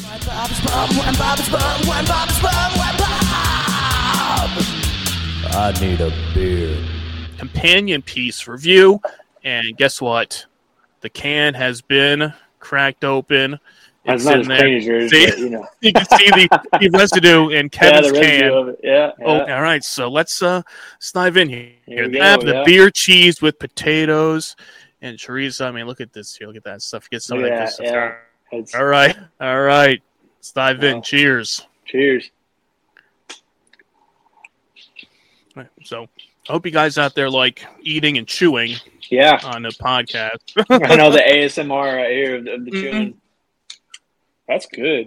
I need a beer. Companion piece review, and guess what? The can has been cracked open. It's not as clean as yours, see? But, you know. You can see the residue in Kevin's the residue can. of it. Yeah. Oh, all right. So let's dive in here. Here we They go, have the beer cheese with potatoes and chorizo. I mean, look at this here. Look at that stuff. Get some of that good stuff. Yeah. All right. Let's dive in. Cheers. Cheers. All right, so I hope you guys out there like eating and chewing. Yeah. On the podcast. I know the ASMR right here of the chewing. That's good.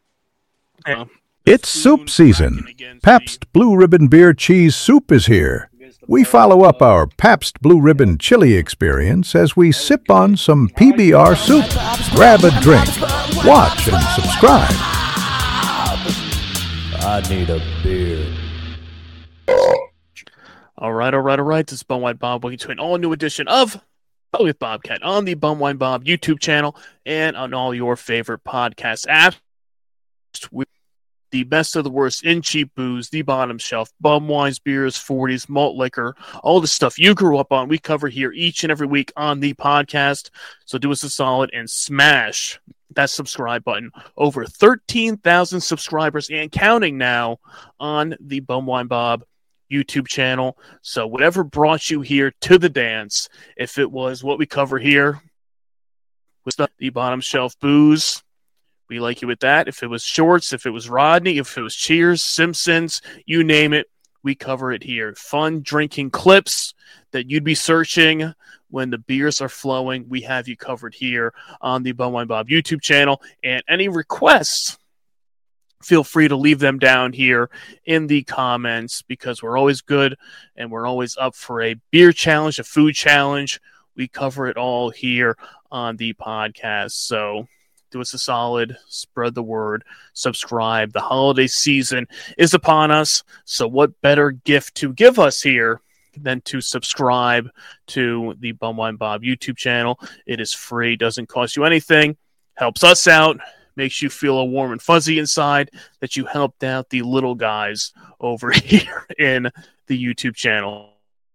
It's soup season. Pabst Blue Ribbon Beer Cheese Soup is here. We follow up our Pabst Blue Ribbon Chili experience as we sip on some PBR soup. Grab a drink, watch, and subscribe. I need a beer. All right. This is Bumwine Bob. Welcome to an all-new edition of But with Bobcat on the Bumwine Bob YouTube channel and on all your favorite podcast apps. With the best of the worst in cheap booze, the bottom shelf, bum wines, beers, 40s, malt liquor, all the stuff you grew up on, we cover here each and every week on the podcast. So do us a solid and smash that subscribe button. Over 13,000 subscribers and counting now on the Bumwine Bob YouTube channel. So whatever brought you here to the dance, if it was what we cover here with the bottom shelf booze, we like you with that. If it was shorts, if it was Rodney, if it was Cheers, Simpsons, you name it, we cover it here. Fun drinking clips that you'd be searching when the beers are flowing, we have you covered here on the Bumwine Bob YouTube channel. And any requests, feel free to leave them down here in the comments because we're always good and we're always up for a beer challenge, a food challenge. We cover it all here on the podcast. So do us a solid, spread the word, subscribe. The holiday season is upon us. So what better gift to give us here than to subscribe to the Bumwine Bob YouTube channel? It is free, doesn't cost you anything, helps us out, makes you feel a warm and fuzzy inside that you helped out the little guys over here in the YouTube channel.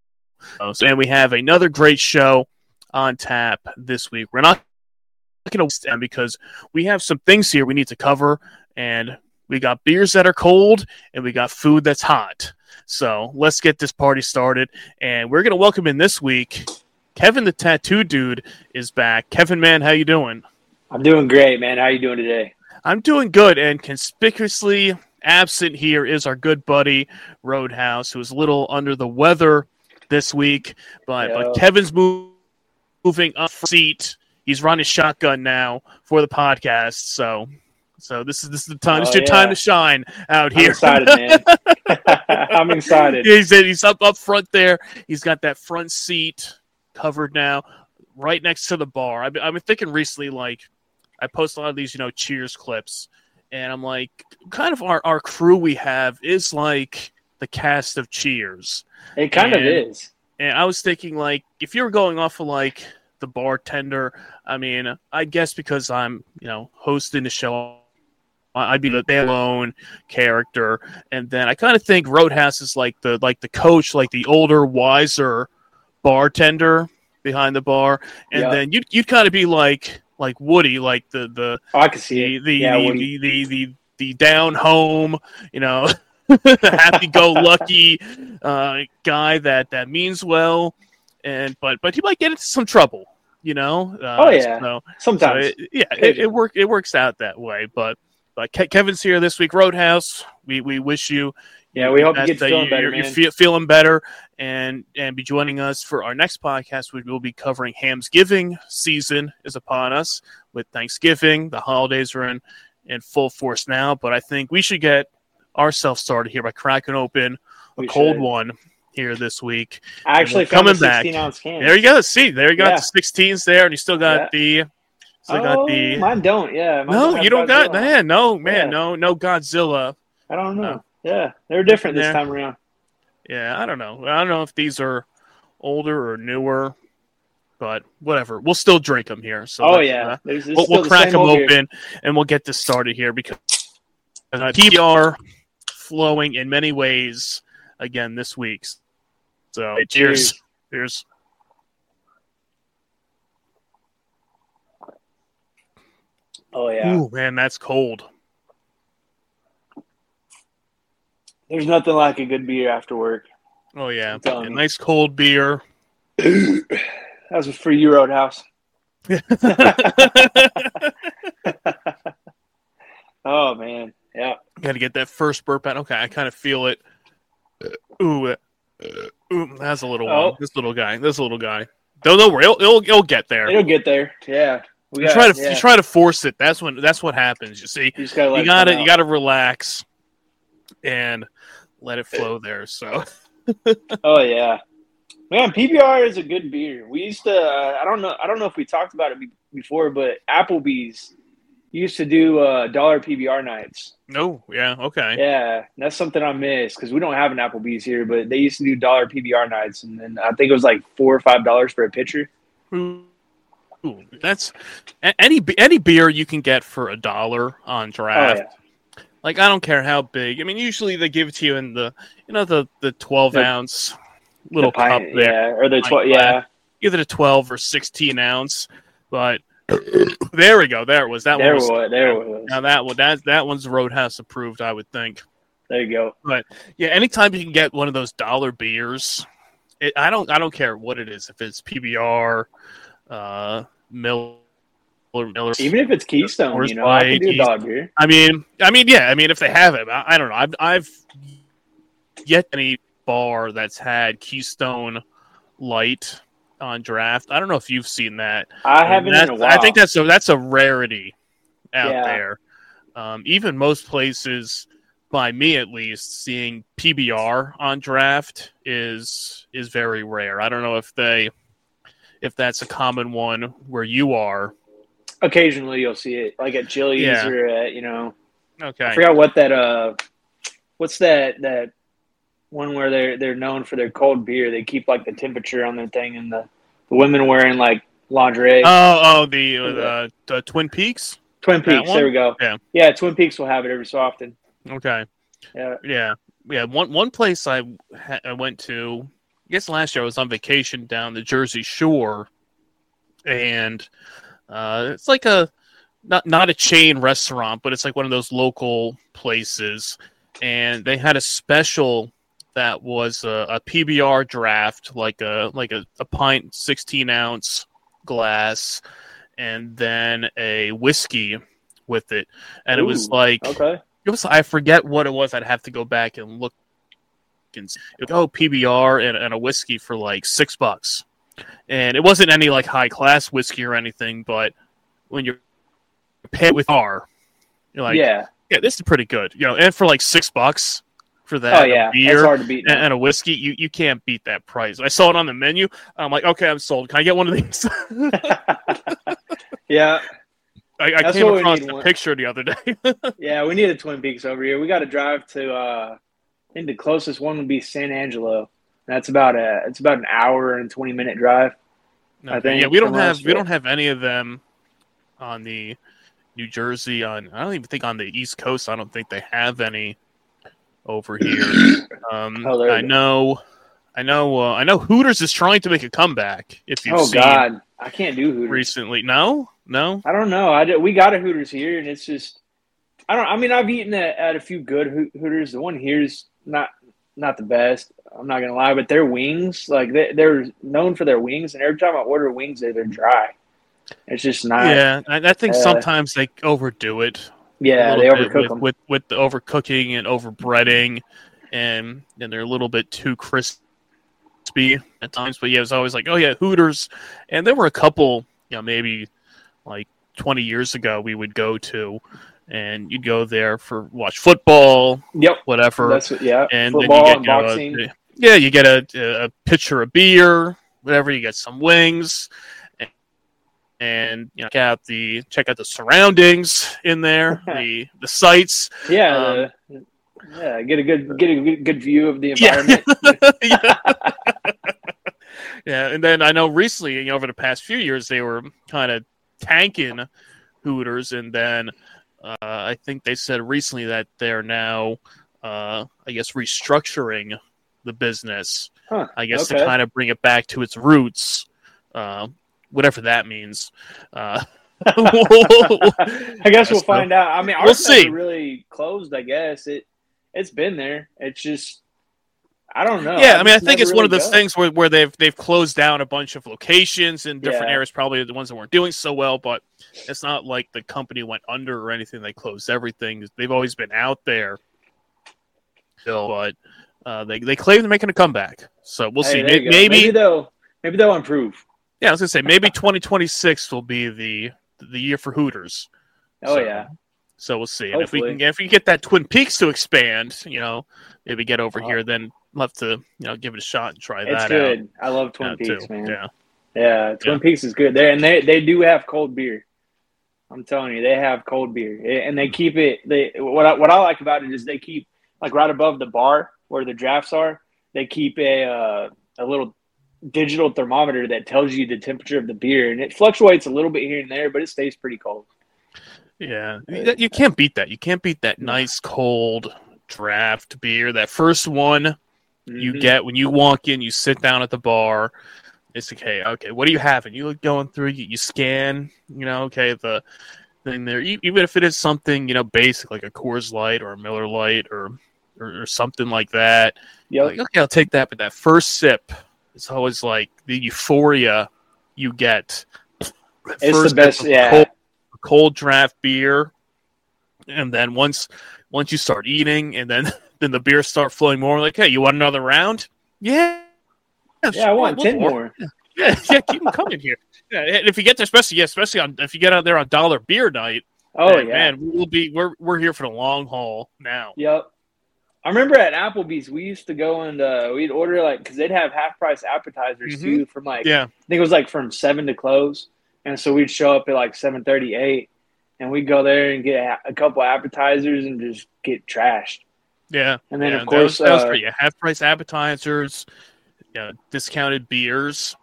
And we have another great show on tap this week. We're not going to stand because we have some things here we need to cover, and we got beers that are cold and we got food that's hot. So let's get this party started. And we're going to welcome in this week, Kevin the Tattoo Dude is back. Kevin, man, how you doing? I'm doing great, man. How are you doing today? I'm doing good, and conspicuously absent here is our good buddy Roadhouse, who is a little under the weather this week, but Kevin's moving up seat. He's running shotgun now for the podcast, so this is the time. It's your time to shine out here. I'm excited, man. I'm excited. He's up front there. He's got that front seat covered now, right next to the bar. I've been thinking recently, like, I post a lot of these, Cheers clips, and I'm like, kind of our crew we have is like the cast of Cheers. It kind of is. And I was thinking, like, if you were going off of, like, the bartender, I mean, I guess because I'm, hosting the show, I'd be the alone character. And then I kind of think Roadhouse is like the coach, like the older, wiser bartender behind the bar. And then you'd kind of be like Woody, like the I can see it. The down home, happy-go-lucky guy that means well, but he might get into some trouble, sometimes. It works out that way. But Kevin's here this week. Roadhouse, we wish you. Yeah, we hope you get feeling better, man. You're feeling better, and be joining us for our next podcast. We will be covering Hamsgiving season is upon us with Thanksgiving. The holidays are in full force now, but I think we should get ourselves started here by cracking open a cold one here this week. I actually found a 16-ounce can. There you go. See, there you got the 16s there, and you still got the. Mine don't. Yeah. No, you don't got that. No, man. Yeah. No Godzilla. I don't know. Yeah, they're different this time around. Yeah, I don't know. I don't know if these are older or newer, but whatever. We'll still drink them here. So Oh yeah, we'll crack them open and we'll get this started here because PBR flowing in many ways again this week. So cheers. Cheers. Oh yeah. Ooh, man, that's cold. There's nothing like a good beer after work. Oh yeah, a nice cold beer. That was for you, Roadhouse. Oh man, yeah. Got to get that first burp out. Okay, I kind of feel it. Ooh, that's a little one. This little guy. Don't worry, it'll get there. It'll get there. Yeah. You try to force it. That's what happens. You see, you gotta relax and let it flow there. So. Oh yeah, man. PBR is a good beer. We used to. I don't know if we talked about it before, but Applebee's used to do $1 PBR nights. No, yeah, okay. Yeah, that's something I miss because we don't have an Applebee's here, but they used to do $1 PBR nights, and then I think it was like $4 or $5 for a pitcher. Ooh, that's any beer you can get for $1 on draft. Oh, yeah. Like I don't care how big. I mean, usually they give it to you in the 12-ounce little cup there, yeah, or the 12, yeah, either the 12 or 16 ounce. But there we go. There it was. There it was. Now that one's Roadhouse approved, I would think. There you go. But yeah, anytime you can get one of those dollar beers, I don't care what it is. If it's PBR, Miller, even if it's Keystone, I can do $1 beer. I mean, yeah. I mean, if they have it, I don't know. I've yet any bar that's had Keystone Light on draft. I don't know if you've seen that. I haven't in a while. I think that's a rarity out there. Even most places, by me at least, seeing PBR on draft is very rare. I don't know if that's a common one where you are. Occasionally you'll see it, like at Chili's or at, Okay. I forgot what that what's that one where they're known for their cold beer. They keep like the temperature on their thing, and the women wearing like lingerie. The Twin Peaks. Twin Peaks. There we go. Yeah. Twin Peaks will have it every so often. Okay. Yeah. One place I went to, I guess last year I was on vacation down the Jersey Shore, and it's like not a chain restaurant, but it's like one of those local places, and they had a special that was a PBR draft, like a pint 16-ounce glass, and then a whiskey with it, and it was like I forget what it was. I'd have to go back and look. And PBR and a whiskey for like $6. And it wasn't any like high class whiskey or anything, but when you're paid with R, you're like, yeah, this is pretty good, And for like $6 for that, beer, that's hard to beat and a whiskey, you can't beat that price. I saw it on the menu. I'm like, okay, I'm sold. Can I get one of these? Yeah, I came across the picture the other day. Yeah, we need a Twin Peaks over here. We got to drive to. I think the closest one would be San Angelo. That's about an hour and 20-minute drive. Okay. I think. Yeah, we don't have any of them on the New Jersey. I don't even think on the East Coast. I don't think they have any over here. I know Hooters is trying to make a comeback. If you've seen. God, I can't do Hooters recently. No. I don't know. We got a Hooters here, and it's just I've eaten at a few good Hooters. The one here's not the best. I'm not gonna lie, but their wings, like they're known for their wings, and every time I order wings, they're dry. It's just not. Yeah, I think sometimes they overdo it. Yeah, they overcook them with the overcooking and overbreading, and they're a little bit too crispy at times. But yeah, it was always like, oh yeah, Hooters, and there were a couple, maybe like 20 years ago we would go to. And you'd go there for watch football, whatever. And football, then you get boxing. You get a pitcher of beer, whatever. You get some wings, and check out the surroundings in there, the sights. Yeah, get a good view of the environment. Yeah, and then I know recently, over the past few years, they were kind of tanking Hooters, and then I think they said recently that they're now, I guess, restructuring the business. I guess to kind of bring it back to its roots, whatever that means. I guess we'll find out. I mean, ours we'll see. never really closed. I guess it's been there. It's just. I don't know. Yeah, I mean, I think it's one of those things where they've closed down a bunch of locations in different areas, probably the ones that weren't doing so well, but it's not like the company went under or anything. They closed everything. They've always been out there still, but they claim they're making a comeback. So we'll see. Maybe they'll improve. Yeah, I was going to say, maybe 2026 will be the year for Hooters. So we'll see. And if we can get that Twin Peaks to expand, maybe get over here, then we'll have to, give it a shot and try that out. It's good. I love Twin Peaks, man. Yeah. Twin Peaks is good there, and they do have cold beer. I'm telling you, they have cold beer, and they keep it. What I like about it is they keep like right above the bar where the drafts are. They keep a little digital thermometer that tells you the temperature of the beer, and it fluctuates a little bit here and there, but it stays pretty cold. Yeah, you can't beat that. You can't beat that nice cold draft beer. That first one you get when you walk in, you sit down at the bar. It's okay, what are you having? You look going through, you scan, the thing there. Even if it is something, basic like a Coors Light or a Miller Lite or something like that. Yep. Like, okay, I'll take that. But that first sip is always like the euphoria you get. It's the best, yeah. Cold draft beer, and then once you start eating, and then the beers start flowing more. Like, hey, you want another round? Yeah, I want 10 more. Yeah, keep them coming here. Yeah, and if you get there, especially if you get out there on dollar beer night. Man, we're here for the long haul now. Yep. I remember at Applebee's, we used to go and we'd order because they'd have half price appetizers too from I think it was from 7 to close. And so we'd show up at 7:38, and we'd go there and get a couple appetizers and just get trashed. Yeah. And then, of course, that was great. Half-price appetizers, discounted beers.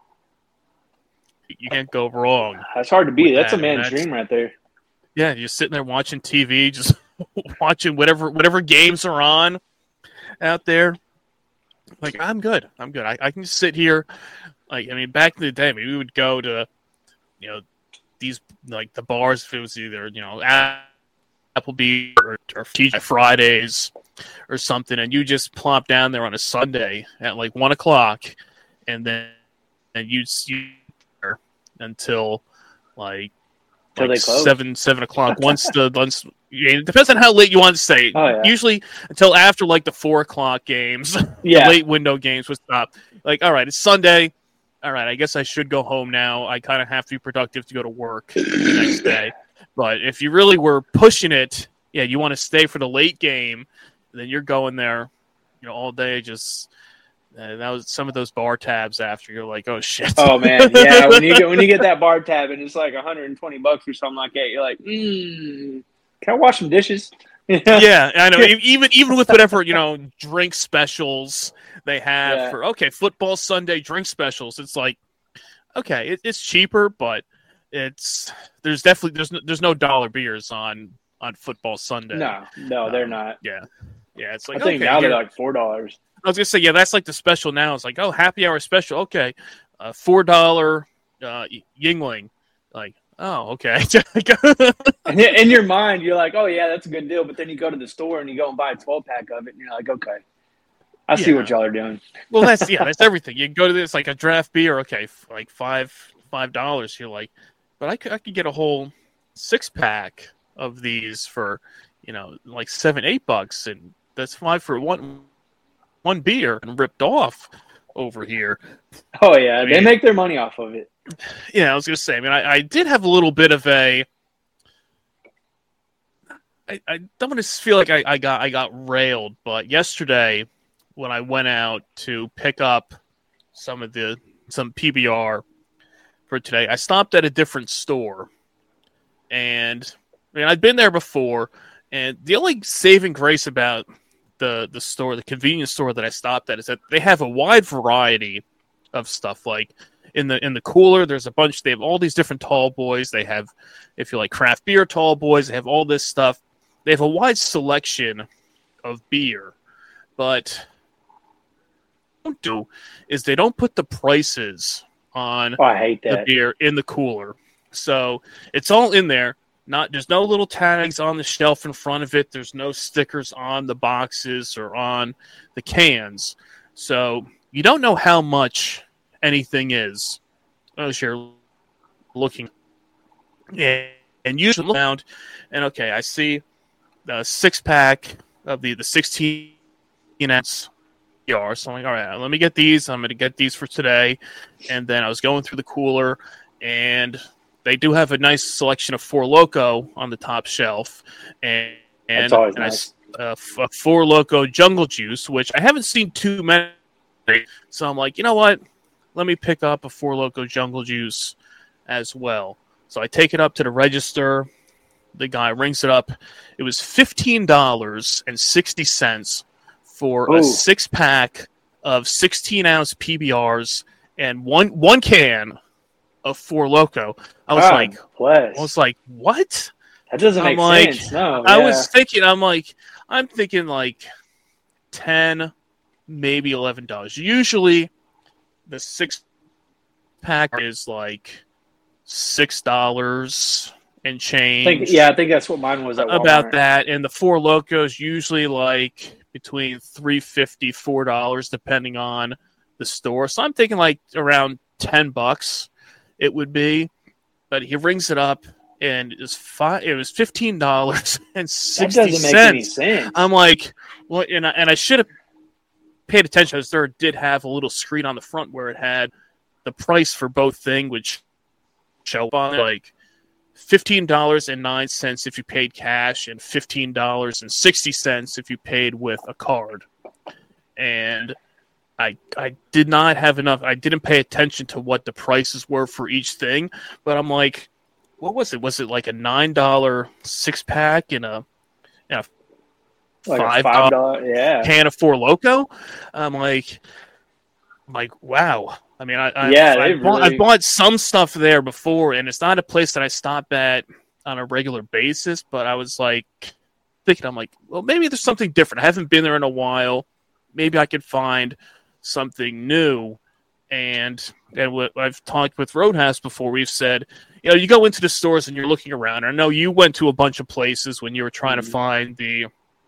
You can't go wrong. That's hard to beat. That's a man's dream right there. Yeah, you're sitting there watching TV, just watching whatever games are on out there. I'm good. I can just sit here. Back in the day, we would go to these the bars, if it was either Applebee's or TGI Fridays or something, and you just plop down there on a Sunday at 1:00, and then you'd there until they close. 7 o'clock. Once it depends on how late you want to stay. Oh, yeah. Usually until after the 4 o'clock games, the late window games would stop. All right, it's Sunday. All right, I guess I should go home now. I kind of have to be productive to go to work the next day. But if you really were pushing it, you want to stay for the late game, then you're going there, all day. Just that was some of those bar tabs after. You're like, oh shit. Oh man, yeah. when you get that bar tab and it's $120 or something like that, you're like, can I wash some dishes? Yeah, I know. Even with whatever drink specials they have for football Sunday drink specials, it's it's cheaper, but there's no dollar beers on football Sunday. No, they're not. Yeah, it's I think now they're $4. I was gonna say that's the special now. It's happy hour special. Okay, $4 Yingling. Oh, okay. And in your mind, you're like, oh, yeah, that's a good deal. But then you go to the store and you go and buy a 12-pack of it, and you're like, okay, I see what y'all are doing. Well, that's everything. You go to this, a draft beer, okay, $5. You're like, but I could get a whole 6-pack of these for, $7-8, and that's $5 for one beer and ripped off over here. Oh, yeah, they make their money off of it. Yeah, I was going to say, I did have a little bit of I don't want to feel like I got railed, but yesterday when I went out to pick up some PBR for today, I stopped at a different store, and I'd been there before, and the only saving grace about the store, the convenience store that I stopped at, is that they have a wide variety of stuff. Like in the cooler, there's a bunch. They have all these different tall boys. They have, if you like craft beer tall boys, they have all this stuff. They have a wide selection of beer, but what they don't do is they don't put the prices on I hate the that. beer in the cooler. So it's all in there. There's no little tags on the shelf in front of it. There's no stickers on the boxes or on the cans. So you don't know how much anything is as you're looking. And usually look around, and okay, I see the 6-pack of the 16 ounce PBR. So I'm like, all right, let me get these. I'm going to get these for today. And then I was going through the cooler, and they do have a nice selection of Four Loko on the top shelf, and That's always nice. a Four Loko Jungle Juice, which I haven't seen too many. So I'm like, you know what? Let me pick up a Four Loko Jungle Juice as well. So I take it up to the register. The guy rings it up. It was $15.60 for a 6-pack of 16-ounce PBRs and one can of Four Loko. I was like, what? That doesn't make sense. No, I was thinking, I'm thinking like $10, maybe $11. Usually, the 6-pack is like $6 and change. I think that's what mine was at Walmart. About that, and the Four Lokos usually like between $3.50, $4, depending on the store. So I'm thinking like around $10 it would be. But he rings it up, and it was $15.60. That doesn't make any sense. I'm like, well, and I should have paid attention, because there did have a little screen on the front where it had the price for both things, which show up on it, like $15.09 if you paid cash, and $15.60 if you paid with a card. And I did not have enough. I didn't pay attention to what the prices were for each thing, but I'm like, what was it? Was it like a $9 6-pack and a like $5 can of Four Loko? I'm like, wow. I mean, I bought some stuff there before, and it's not a place that I stop at on a regular basis, but I was like thinking, I'm like, well, maybe there's something different. I haven't been there in a while. Maybe I could find something new. And what I've talked with Roadhouse before, we've said, you go into the stores and you're looking around. I know you went to a bunch of places when you were trying to find the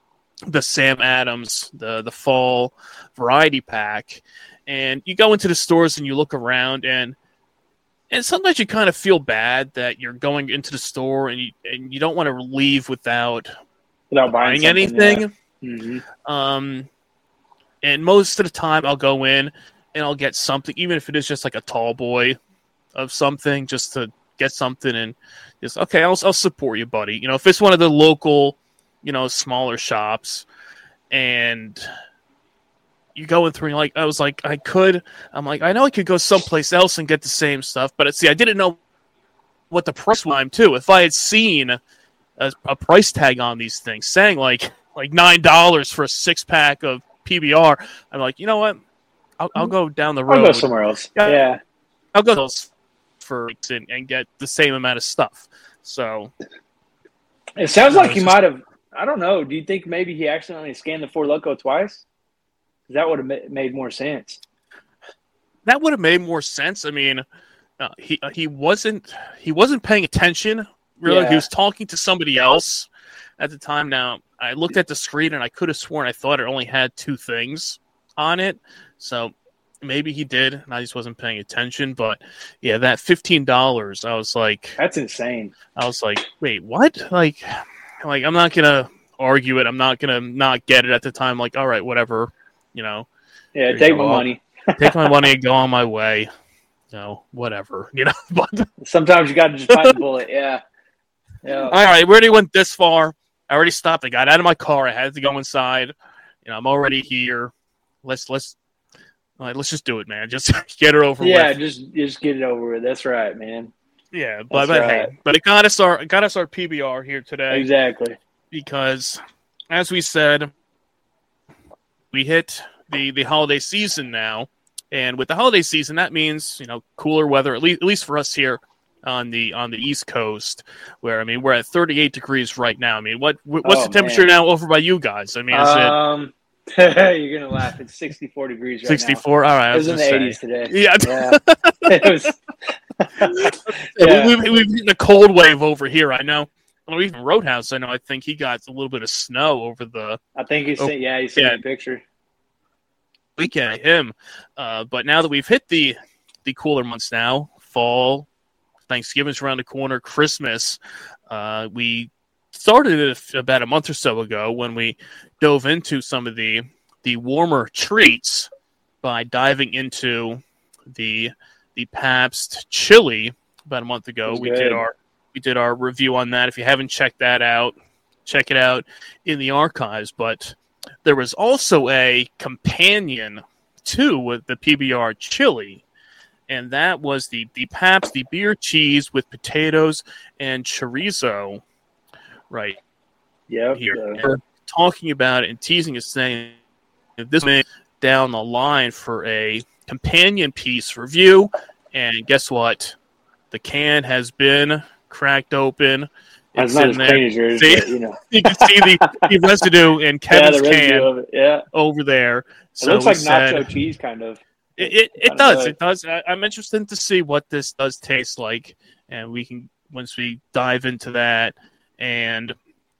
Sam Adams, the fall variety pack. And you go into the stores and you look around, and sometimes you kind of feel bad that you're going into the store and you don't want to leave without buying anything. Yeah. Mm-hmm. And most of the time I'll go in and I'll get something, even if it is just like a tall boy of something, just to get something, and just, okay, I'll support you, buddy. If it's one of the local, smaller shops, and you go in through, I was like, I know I could go someplace else and get the same stuff, but I didn't know what the price was too. If I had seen a price tag on these things saying like $9 for a 6-pack of PBR, I'm like, you know what? I'll go down the road. I'll go somewhere else. Yeah. I'll go for and get the same amount of stuff. So it sounds like he might have. I don't know. Do you think maybe he accidentally scanned the Four Loko twice? That would have made more sense. That would have made more sense. I mean, he wasn't paying attention. Really, he was talking to somebody else at the time. Now, I looked at the screen and I could have sworn I thought it only had 2 things on it. So maybe he did, and I just wasn't paying attention. But yeah, that $15, I was like, that's insane. I was like, wait, what? Like I'm not gonna argue it. I'm not gonna not get it at the time. Like, all right, whatever. Yeah, take my money. Take my money and go on my way. Whatever. But sometimes you got to just bite the bullet. Yeah. All right, we already went this far. I already stopped. I got out of my car. I had to go inside. I'm already here. Let's just do it, man. Just get it over with. Yeah, just get it over with. That's right, man. Yeah, but hey, but it got us our PBR here today. Exactly. Because, as we said, we hit the holiday season now, And with the holiday season, that means cooler weather, at least for us here on the East Coast, where we're at 38 degrees right now. What's the temperature now over by you guys? Is it? You're gonna laugh. It's 64 degrees right 64. now. All right, it was in the 80s today. Yeah, it was. We've hit a cold wave over here. I know. Well, even Roadhouse, I think he got a little bit of snow over the. I think he sent me a picture. Weekend, him. But now that we've hit the cooler months now, fall, Thanksgiving's around the corner, Christmas, we started it about a month or so ago when we dove into some of the warmer treats by diving into the Pabst Chili about a month ago. We did our review on that. If you haven't checked that out, check it out in the archives. But there was also a companion to the PBR Chili, and that was the Pabst, the beer cheese with potatoes and chorizo. Right. Yeah. Here. We're talking about it and teasing us, saying this may down the line for a companion piece review. And guess what? The can has been cracked open. It's not as clean as yours, but, you can see the residue in Kevin's can over there. So it looks like nacho cheese, kind of. It does. It does. I'm interested to see what this does taste like, and we can once we dive into that. And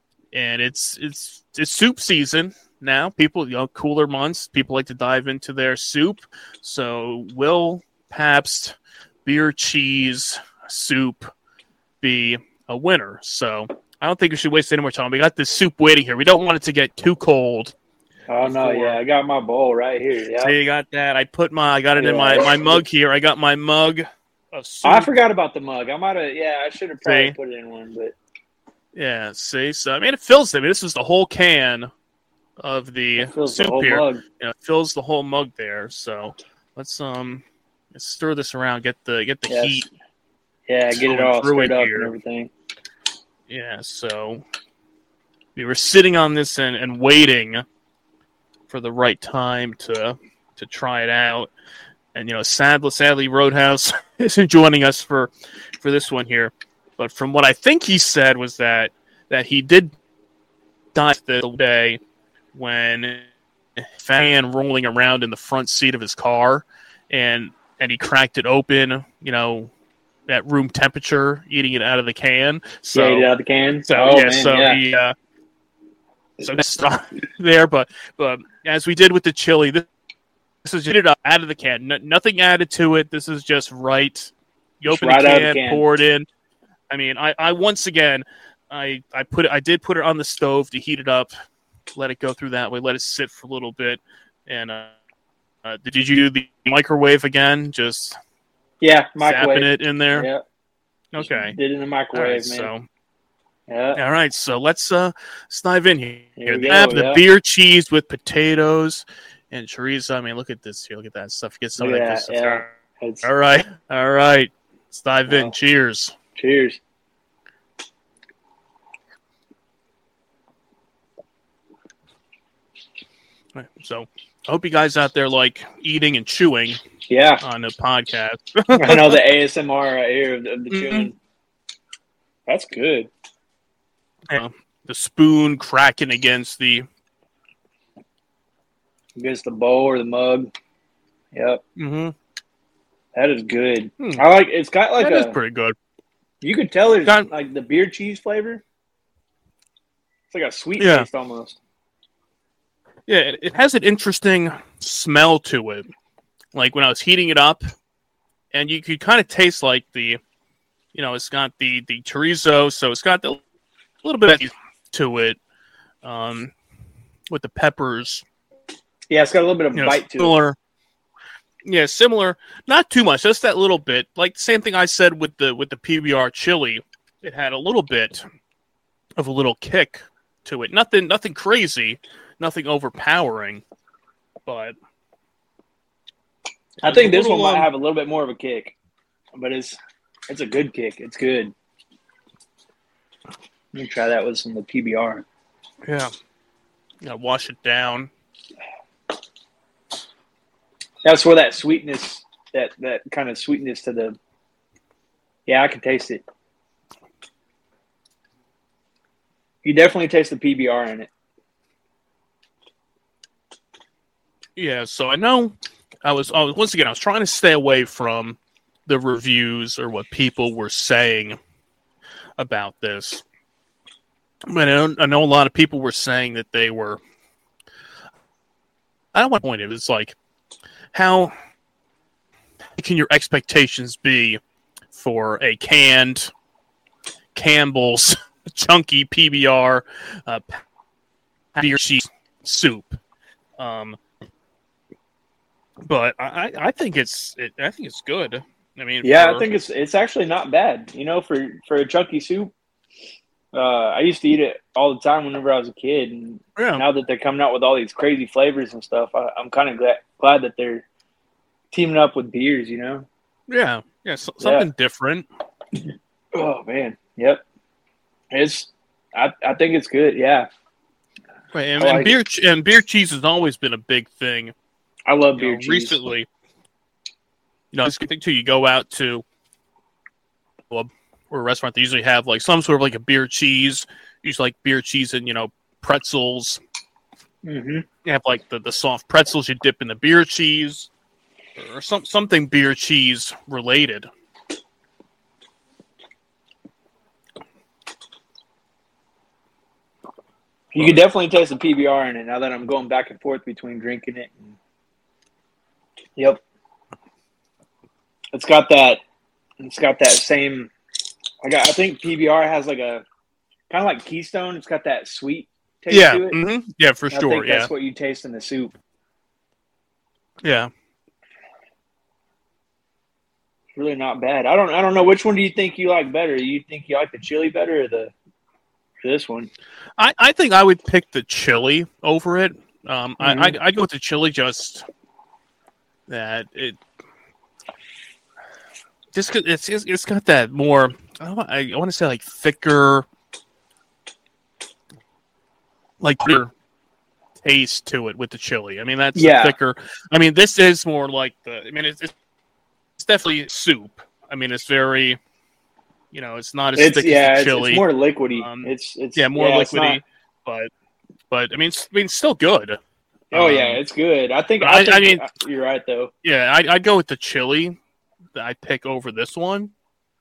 it's soup season now. People, cooler months. People like to dive into their soup. So will Pabst beer cheese soup be a winner? So I don't think we should waste any more time. We got this soup waiting here. We don't want it to get too cold. Oh no, yeah, I got my bowl right here. Yeah, so you got that. I got it in my mug here. I got my mug of soup. I forgot about the mug. I should have probably put it in one, but yeah. See, so it fills. This is the whole can of the soup here. Mug. It fills the whole mug there. So let's stir this around. Get the heat. Yeah, get it all stirred up and everything. Yeah, so we were sitting on this and waiting for the right time to try it out. And, sadly, Roadhouse isn't joining us for this one here. But from what I think he said was that he did die the day when fan rolling around in the front seat of his car and he cracked it open, at room temperature, eating it out of the can. So eat it out of the can. So he stopped there. But as we did with the chili, this is just out of the can. Nothing added to it. This is just right. You open the can, pour it in. I once again, I did put it on the stove to heat it up, let it go through that way, let it sit for a little bit, and did you do the microwave again? Just microwave. Zapping it in there. Yeah. Okay. Did it in the microwave, man. So, yeah. All right. So let's dive in here. Here they have the beer cheese with potatoes and chorizo. Look at this here. Look at that stuff. Get some of that good stuff. Yeah. All right. Let's dive in. Cheers. Cheers. Right, so I hope you guys out there like eating and chewing on the podcast. I know the ASMR right here of the chewing. That's good. The spoon cracking against the bowl or the mug. Yep. Mm-hmm. That is good. I like it's got like that is pretty good. You can tell it's like the beer cheese flavor. It's like a sweet taste almost. Yeah, it has an interesting smell to it. Like when I was heating it up, and you could kind of taste like it's got the chorizo, so it's got a little bit to it, with the peppers. Yeah, it's got a little bit of bite to it. Yeah, similar. Not too much, just that little bit. Like the same thing I said with the PBR chili. It had a little bit of a little kick to it. Nothing crazy. Nothing overpowering, but I think this one might have a little bit more of a kick, but it's a good kick. It's good. Let me try that with some of the PBR. Yeah, wash it down. That's where that sweetness, that kind of sweetness to the. Yeah, I can taste it. You definitely taste the PBR in it. Yeah, so I know I was trying to stay away from the reviews or what people were saying about this. But I know a lot of people were saying that they were. I don't want to point it. It's like, how can your expectations be for a canned Campbell's chunky PBR beer cheese soup? But I think it's good. I mean, yeah, I think it's actually not bad. For a chunky soup. I used to eat it all the time whenever I was a kid, and now that they're coming out with all these crazy flavors and stuff, I'm kind of glad that they're teaming up with beers. Yeah, something different. Oh man, yep. I think it's good. Yeah. Right, and beer cheese has always been a big thing. I love beer cheese. Recently, it's a good thing too. You go out to or a restaurant, they usually have like some sort of like a beer cheese, usually like beer cheese and pretzels. Mm-hmm. You have like the soft pretzels you dip in the beer cheese, or something beer cheese related. You can definitely taste the PBR in it now that I'm going back and forth between drinking it. Yep. It's got that same. I think PBR has like a kind of like Keystone. It's got that sweet taste to it. Mm-hmm. Yeah, for sure. I think that's what you taste in the soup. Yeah. It's really not bad. I don't know, which one do you think you like better? You think you like the chili better or this one? I think I would pick the chili over it. Mm-hmm. I go with the chili, just that it's got that more. I want to say like thicker, like clear taste to it with the chili. I mean, that's thicker. I mean, this is more like it's definitely soup. I mean, it's very, it's not as thick as the chili. It's more liquidy. It's more liquidy, but I mean, it's still good. Oh yeah, it's good. I think you're right though. Yeah, I'd go with the chili that I pick over this one.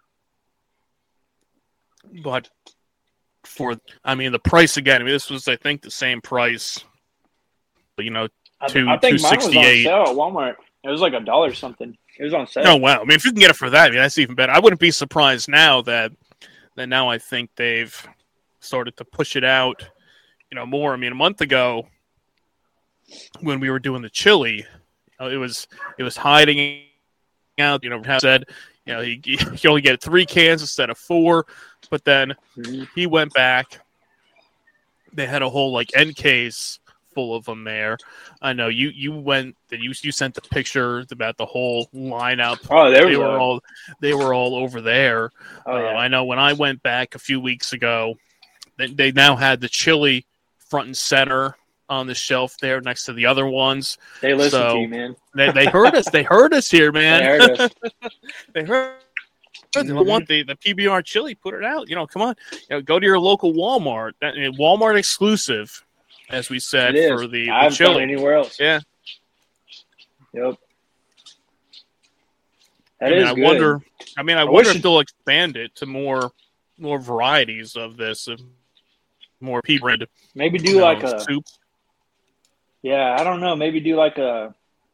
But the price again, this was, I think, the same price. I think mine was on sale at Walmart. It was like $1 something. It was on sale. Oh wow! I mean, if you can get it for that, that's even better. I wouldn't be surprised now that now I think they've started to push it out, more. I mean, a month ago when we were doing the chili, it was hiding out. Said he only get 3 cans instead of 4, but then he went back. They had a whole end case full of them there. I know you went and you sent the pictures about the whole lineup. Oh, they were all over there. Oh, yeah. I know when I went back a few weeks ago, they now had the chili front and center on the shelf there next to the other ones. They listen to you, man. They heard us. They heard us here, man. They heard us. They heard. They want the PBR chili. Put it out. Come on. Go to your local Walmart. Walmart exclusive, as we said, for the I haven't chili. found anywhere else. Yeah. Yep. I wonder. I wonder if they'll expand it to more varieties of this, more PBR. Maybe do like a soup. Yeah, I don't know. Maybe do like a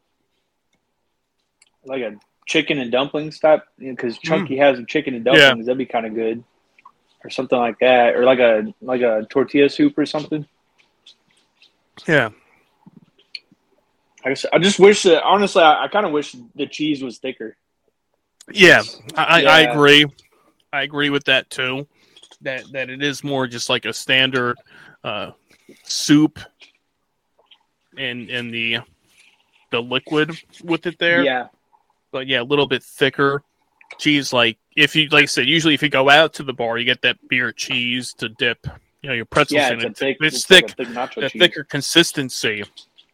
chicken and dumplings type, because Chunky has a chicken and dumplings. Yeah. That'd be kind of good, or something like that, or like a tortilla soup or something. Yeah. I just wish that, honestly, I kind of wish the cheese was thicker. Yeah, I agree. I agree with that too. That it is more just like a standard soup. In the liquid with it there. Yeah. But a little bit thicker cheese. Like I said, usually if you go out to the bar, you get that beer cheese to dip, your pretzels in it. It's thick. It's thick. Like a thicker consistency.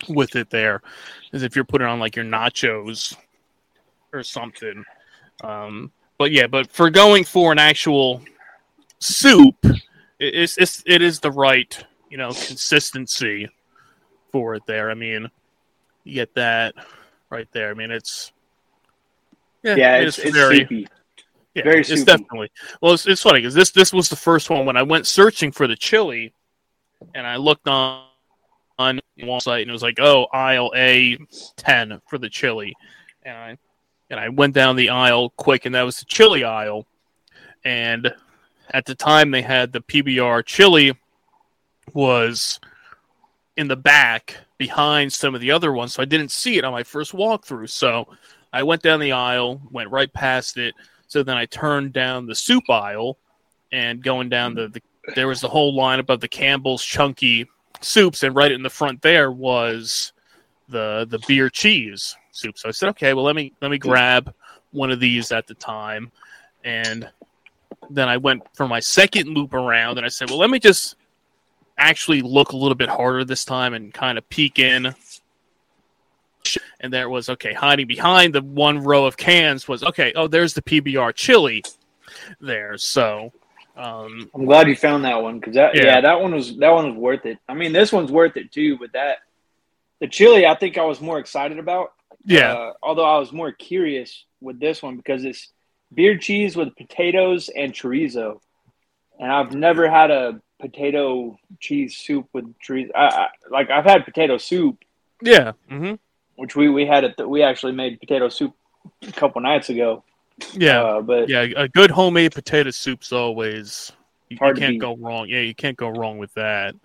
with it there, as if you're putting on like your nachos or something. But for going for an actual soup, it is the right, consistency for it there. I mean, you get that right there. I mean, it's it's very soupy. Yeah, Very it's soupy. definitely. Well, it's funny because this was the first one when I went searching for the chili, and I looked on one site and it was like, oh, aisle A10 for the chili, and I went down the aisle quick, and that was the chili aisle, and at the time they had the PBR chili was in the back behind some of the other ones, so I didn't see it on my first walkthrough. So I went down the aisle, went right past it. So then I turned down the soup aisle, and going down there was the whole line above the Campbell's chunky soups, and right in the front there was the beer cheese soup. So I said, okay, well let me grab one of these at the time, and then I went for my second loop around, and I said, well, let me just actually look a little bit harder this time and kind of peek in. And there was, okay, hiding behind the one row of cans was, okay, oh, there's the PBR chili there. So I'm glad you found that one because that one was worth it. I mean, this one's worth it too, but the chili I think I was more excited about. Yeah. Although I was more curious with this one because it's beer cheese with potatoes and chorizo, and I've never had a potato cheese soup with chorizo. I've had potato soup. Yeah. Mm-hmm. Which we had it. We actually made potato soup a couple nights ago. Yeah, but a good homemade potato soup's always you hard to can't beat. go wrong. Yeah, you can't go wrong with that.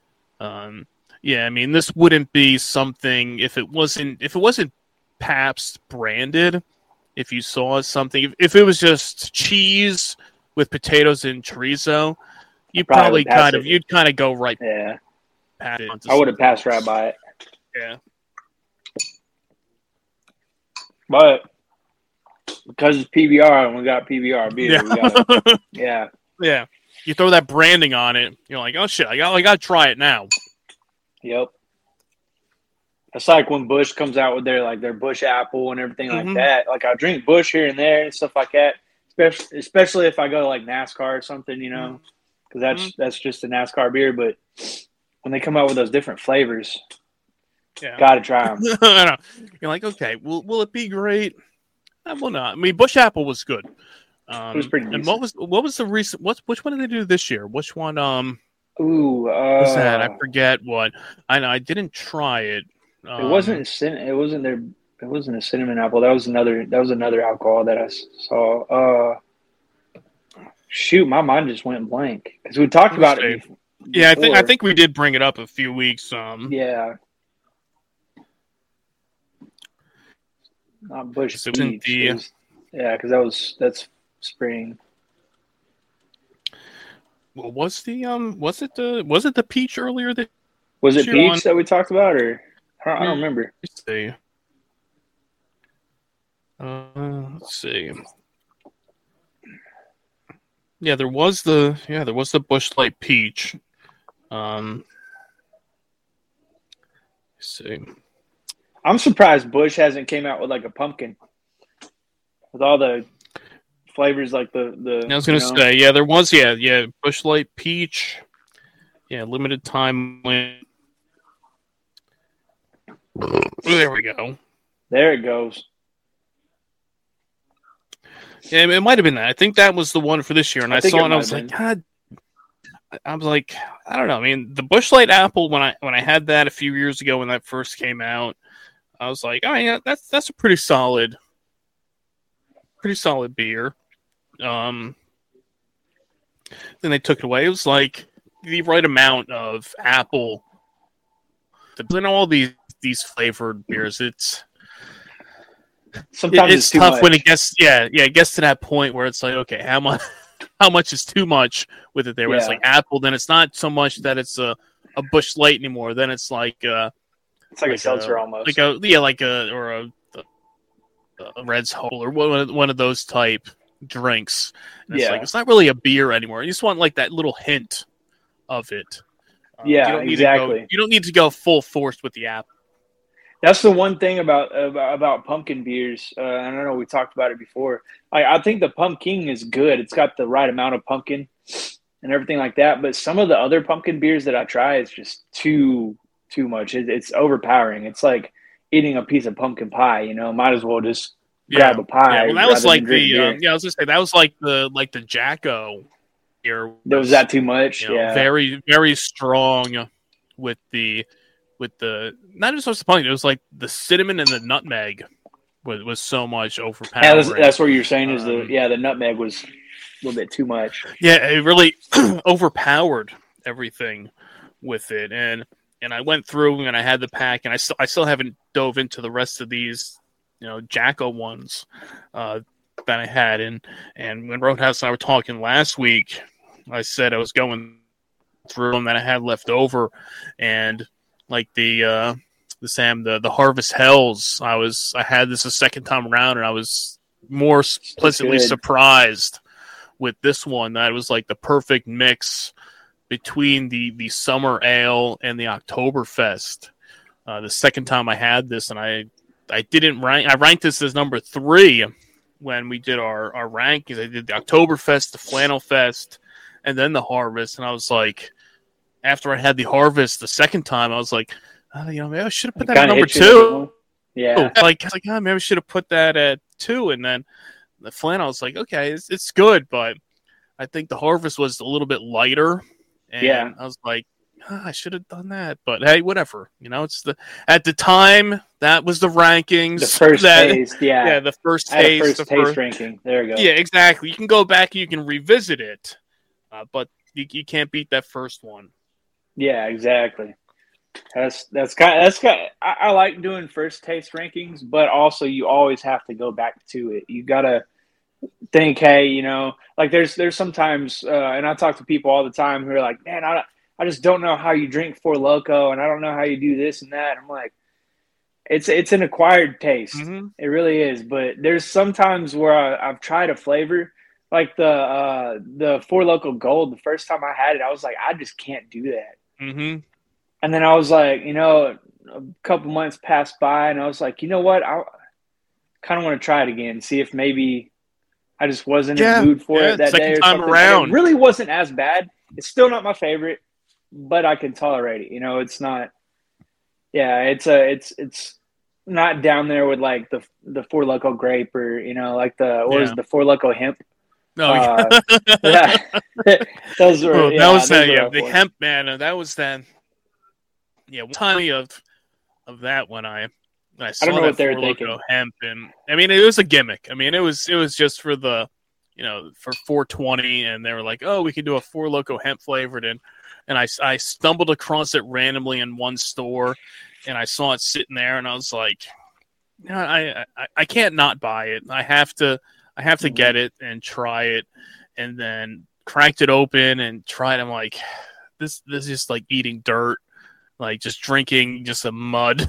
I mean, this wouldn't be something if it wasn't Pabst branded. If you saw something, if it was just cheese with potatoes and chorizo, you'd probably kind of go right. Yeah, past it. I would have passed right by it. Yeah. But because it's PBR and we got PBR beer, we gotta, yeah. You throw that branding on it, you're like, oh shit, I got to try it now. Yep. It's like when Busch comes out with their Busch Apple and everything like that. Like I drink Busch here and there and stuff like that, especially if I go to like NASCAR or something, because that's just a NASCAR beer. But when they come out with those different flavors, gotta try them. I know. You're like, okay, will it be great? Well, not. I mean, Busch Apple was good. It was pretty decent. And what was the recent? Which one did they do this year? Which one? What's that? I forget what. I know. I didn't try it. It wasn't a cinnamon apple. That was another alcohol that I saw. Shoot, my mind just went blank because we talked about it. Yeah, I think we did bring it up a few weeks. Yeah. Not Busch Peach. Because that's spring. Well, was it the peach earlier that was it peach that we talked about, or I don't remember. Let's see. Let's see. Yeah, there was the Busch Light peach. Let's see. I'm surprised Busch hasn't came out with like a pumpkin with all the flavors like the I was gonna say, there was Busch Light peach, limited time. There we go. There it goes. Yeah, it might have been that. I think that was the one for this year, and I saw it and I was like, God. I was like, I don't know. I mean, the Busch Light Apple when I had that a few years ago when that first came out, I was like, oh yeah, that's a pretty solid beer. Then they took it away. It was like the right amount of apple. In all these flavored beers, sometimes it's tough when it gets it gets to that point where it's like, okay, how much is too much with it there? Where it's like apple, then it's not so much that it's a Busch Light anymore. Then it's like it's like a seltzer almost. Like a Red's Hole or one of those type drinks. And it's like it's not really a beer anymore. You just want like that little hint of it. Exactly. You don't need to go full force with the apple. That's the one thing about pumpkin beers. I don't know. We talked about it before. I think the Pumpkin is good. It's got the right amount of pumpkin and everything like that. But some of the other pumpkin beers that I try is just too much. It's overpowering. It's like eating a piece of pumpkin pie. Might as well just grab a pie. Yeah, well, that was like I was gonna say that was like the Jacko beer. Was that too much? Yeah, very very strong with the not just the pumpkin. It was like the cinnamon and the nutmeg was so much overpowering. Yeah, that's what you're saying is the nutmeg was a little bit too much. Yeah, it really overpowered everything with it, and I went through and I had the pack, and I still haven't dove into the rest of these, Jacko ones that I had, and when Roadhouse and I were talking last week, I said I was going through them that I had left over, and like the Harvest Hells, I had this a second time around, and I was more pleasantly surprised with this one. That was like the perfect mix between the summer ale and the Oktoberfest. The second time I had this, and I ranked this as number 3 when we did our rankings. I did the Oktoberfest, the Flannel Fest, and then the Harvest, and I was like, after I had the Harvest the second time, I was like, maybe I should have put that at number 2. Yeah. I was like, maybe I should have put that at 2. And then the Flannel, I was like, okay, it's good, but I think the Harvest was a little bit lighter. And I was like, I should have done that. But hey, whatever. It's at the time, that was the rankings. The first taste, yeah. Yeah, the first taste. The first ranking. There you go. Yeah, exactly. You can go back, you can revisit it, but you can't beat that first one. Yeah, exactly. That's kind of I like doing first taste rankings, but also you always have to go back to it. You gotta think, hey, like there's sometimes, and I talk to people all the time who are like, man, I just don't know how you drink Four Loko, and I don't know how you do this and that. I'm like, it's an acquired taste. Mm-hmm. It really is. But there's sometimes where I've tried a flavor, like the Four Loko Gold. The first time I had it, I was like, I just can't do that. Mm-hmm. And then I was like, a couple months passed by, and I was like, you know what? I kind of want to try it again, see if maybe I just wasn't in the mood for it that day or time something. Around. It really wasn't as bad. It's still not my favorite, but I can tolerate it. It's not. Yeah, it's not down there with like the Four Loko Grape or like was the Four Loko Hemp. No, yeah, those were. Well, that was the hemp, man. That was then. Yeah, one time of that when I saw don't know that what they were Four thinking. Loko Hemp, and I mean it was a gimmick. I mean it was just for the for 420, and they were like, oh, we can do a Four Loko Hemp flavored, and I stumbled across it randomly in one store, and I saw it sitting there, and I was like, I can't not buy it. I have to get it and try it, and then cracked it open and tried. I'm like, this is just like eating dirt. Like just drinking just a mud.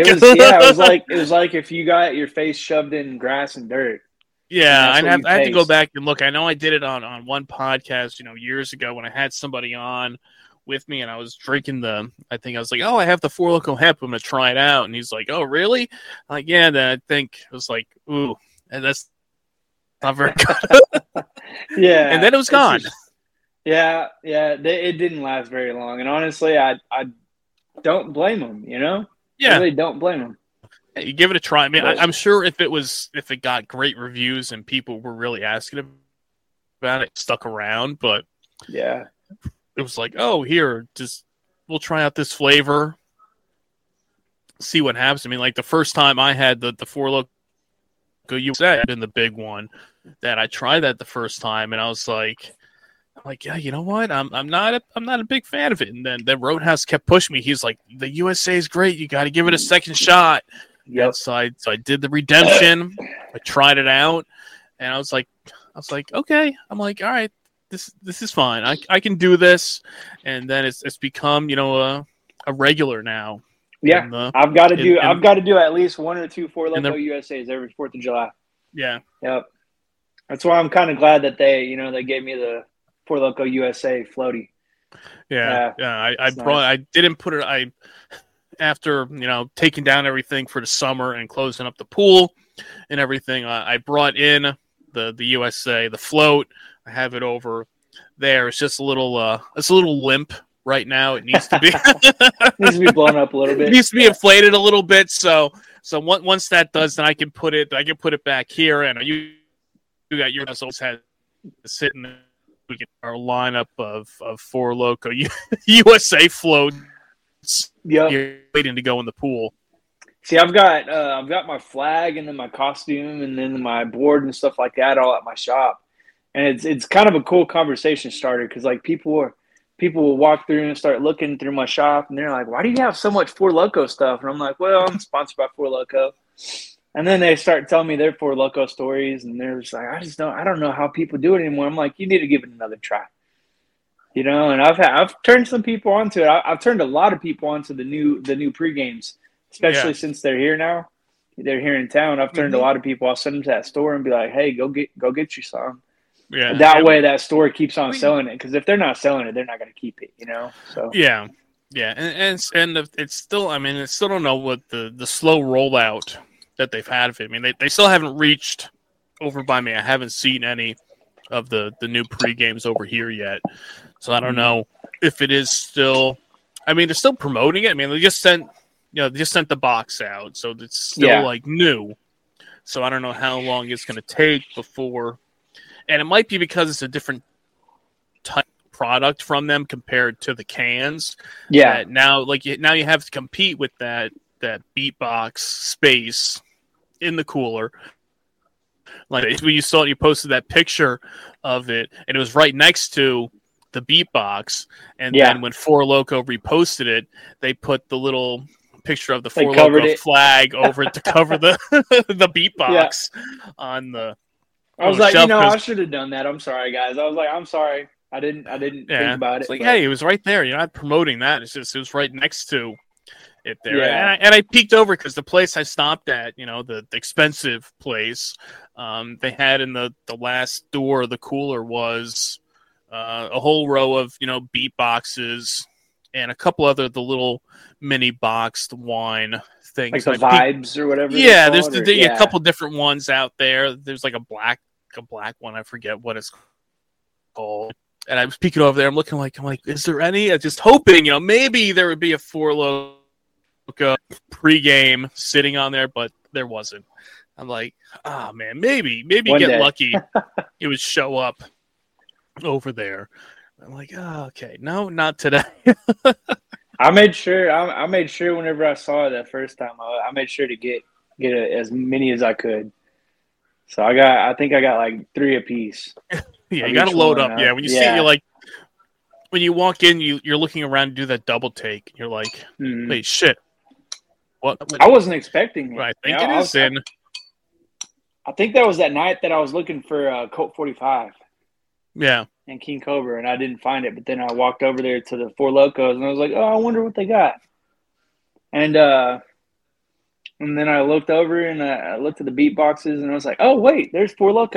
It was like if you got your face shoved in grass and dirt. Yeah, I have to go back and look. I know I did it on one podcast, years ago when I had somebody on with me and I was drinking I think I was like, oh, I have the Four Loko Hemp. I'm gonna try it out, and he's like, oh, really? I'm like, yeah. Then I think it was like, ooh, and that's not very good. Yeah, and then it was gone. Yeah. It didn't last very long, and honestly, I don't blame them, Yeah. I really don't blame them. You give it a try. I mean, I'm sure if it got great reviews and people were really asking about it, stuck around. But yeah, it was like, oh, we'll try out this flavor, see what happens. I mean, like the first time I had the Four Loko USA in the big one, that I tried that the first time, and I was like. Yeah, you know what? I'm not a big fan of it. And then Roadhouse kept pushing me. He's like, the USA is great. You got to give it a second shot. Yep. So I did the redemption. I tried it out, and I was like, okay. I'm like, all right, this is fine. I can do this. And then it's become a regular now. Yeah, I've got to do at least one or two Four Loko USAs every 4th of July. Yeah. Yep. That's why I'm kind of glad that they gave me the Four Loko USA floaty. Yeah. I didn't put it. after taking down everything for the summer and closing up the pool and everything, I brought in the USA, the float. I have it over there. It's just a little limp right now. It needs to be needs to be blown up a little bit. It needs to be inflated a little bit. So once that does, then I can put it back here. And you got your always had sitting there. We get our lineup of Four Loko USA floats. Yep. You're waiting to go in the pool. See, I've got my flag and then my costume and then my board and stuff like that all at my shop, and it's kind of a cool conversation starter because like people will walk through and start looking through my shop and they're like, "Why do you have so much Four Loko stuff?" And I'm like, "Well, I'm sponsored by Four Loko." And then they start telling me their Four Loko stories, and they're just like, I don't know how people do it anymore. I'm like, you need to give it another try. And I've turned some people onto it. I've turned a lot of people onto the new pre-games, especially since they're here now. They're here in town. I've turned a lot of people. I'll send them to that store and be like, "Hey, go get you some." Yeah. That way, that store keeps on selling it because if they're not selling it, they're not going to keep it. So yeah, and it's still. I mean, I still don't know what the slow rollout that they've had of it. I mean, they still haven't reached over by me. I haven't seen any of the new pre-games over here yet. So I don't know if it is still. I mean, they're still promoting it. I mean, they just sent the box out, so it's still like new. So I don't know how long it's going to take before, and it might be because it's a different type of product from them compared to the cans. Yeah. Now you have to compete with that beatbox space in the cooler. Like when you posted that picture of it, and it was right next to the beatbox, and then when Four Loko reposted it, they put the little picture of the Four Loko flag over it to cover the the beatbox on the. I was like, I should have done that. I'm sorry, guys. I was like, I'm sorry, I didn't think about it. It's like, hey, it was right there. You're not promoting that. It's just it was right next to it there. Yeah. And I peeked over because the place I stopped at, the expensive place, they had in the last door of the cooler was a whole row of beat boxes and a couple other the little mini boxed wine things, like the vibes or whatever. Yeah, there's a couple different ones out there. There's like a black one. I forget what it's called. And I was peeking over there. I'm like, is there any? I'm just hoping, maybe there would be a Four Loko pregame sitting on there, but there wasn't. I'm like, man, maybe get lucky. It would show up over there. I'm like, okay, no, not today. I made sure whenever I saw it that first time, I made sure to get as many as I could. So I think I got like 3 apiece. Yeah, you got to load up. Yeah, when you see it, you're like, when you walk in, you're looking around and do that double take. And you're like, wait, shit. What? I wasn't expecting it. I think it is in. I think that was that night that I was looking for Colt 45. Yeah. And King Cobra, and I didn't find it. But then I walked over there to the Four Lokos, and I was like, oh, I wonder what they got. And then I looked over, and I looked at the beat boxes, and I was like, oh, wait, there's Four Loko.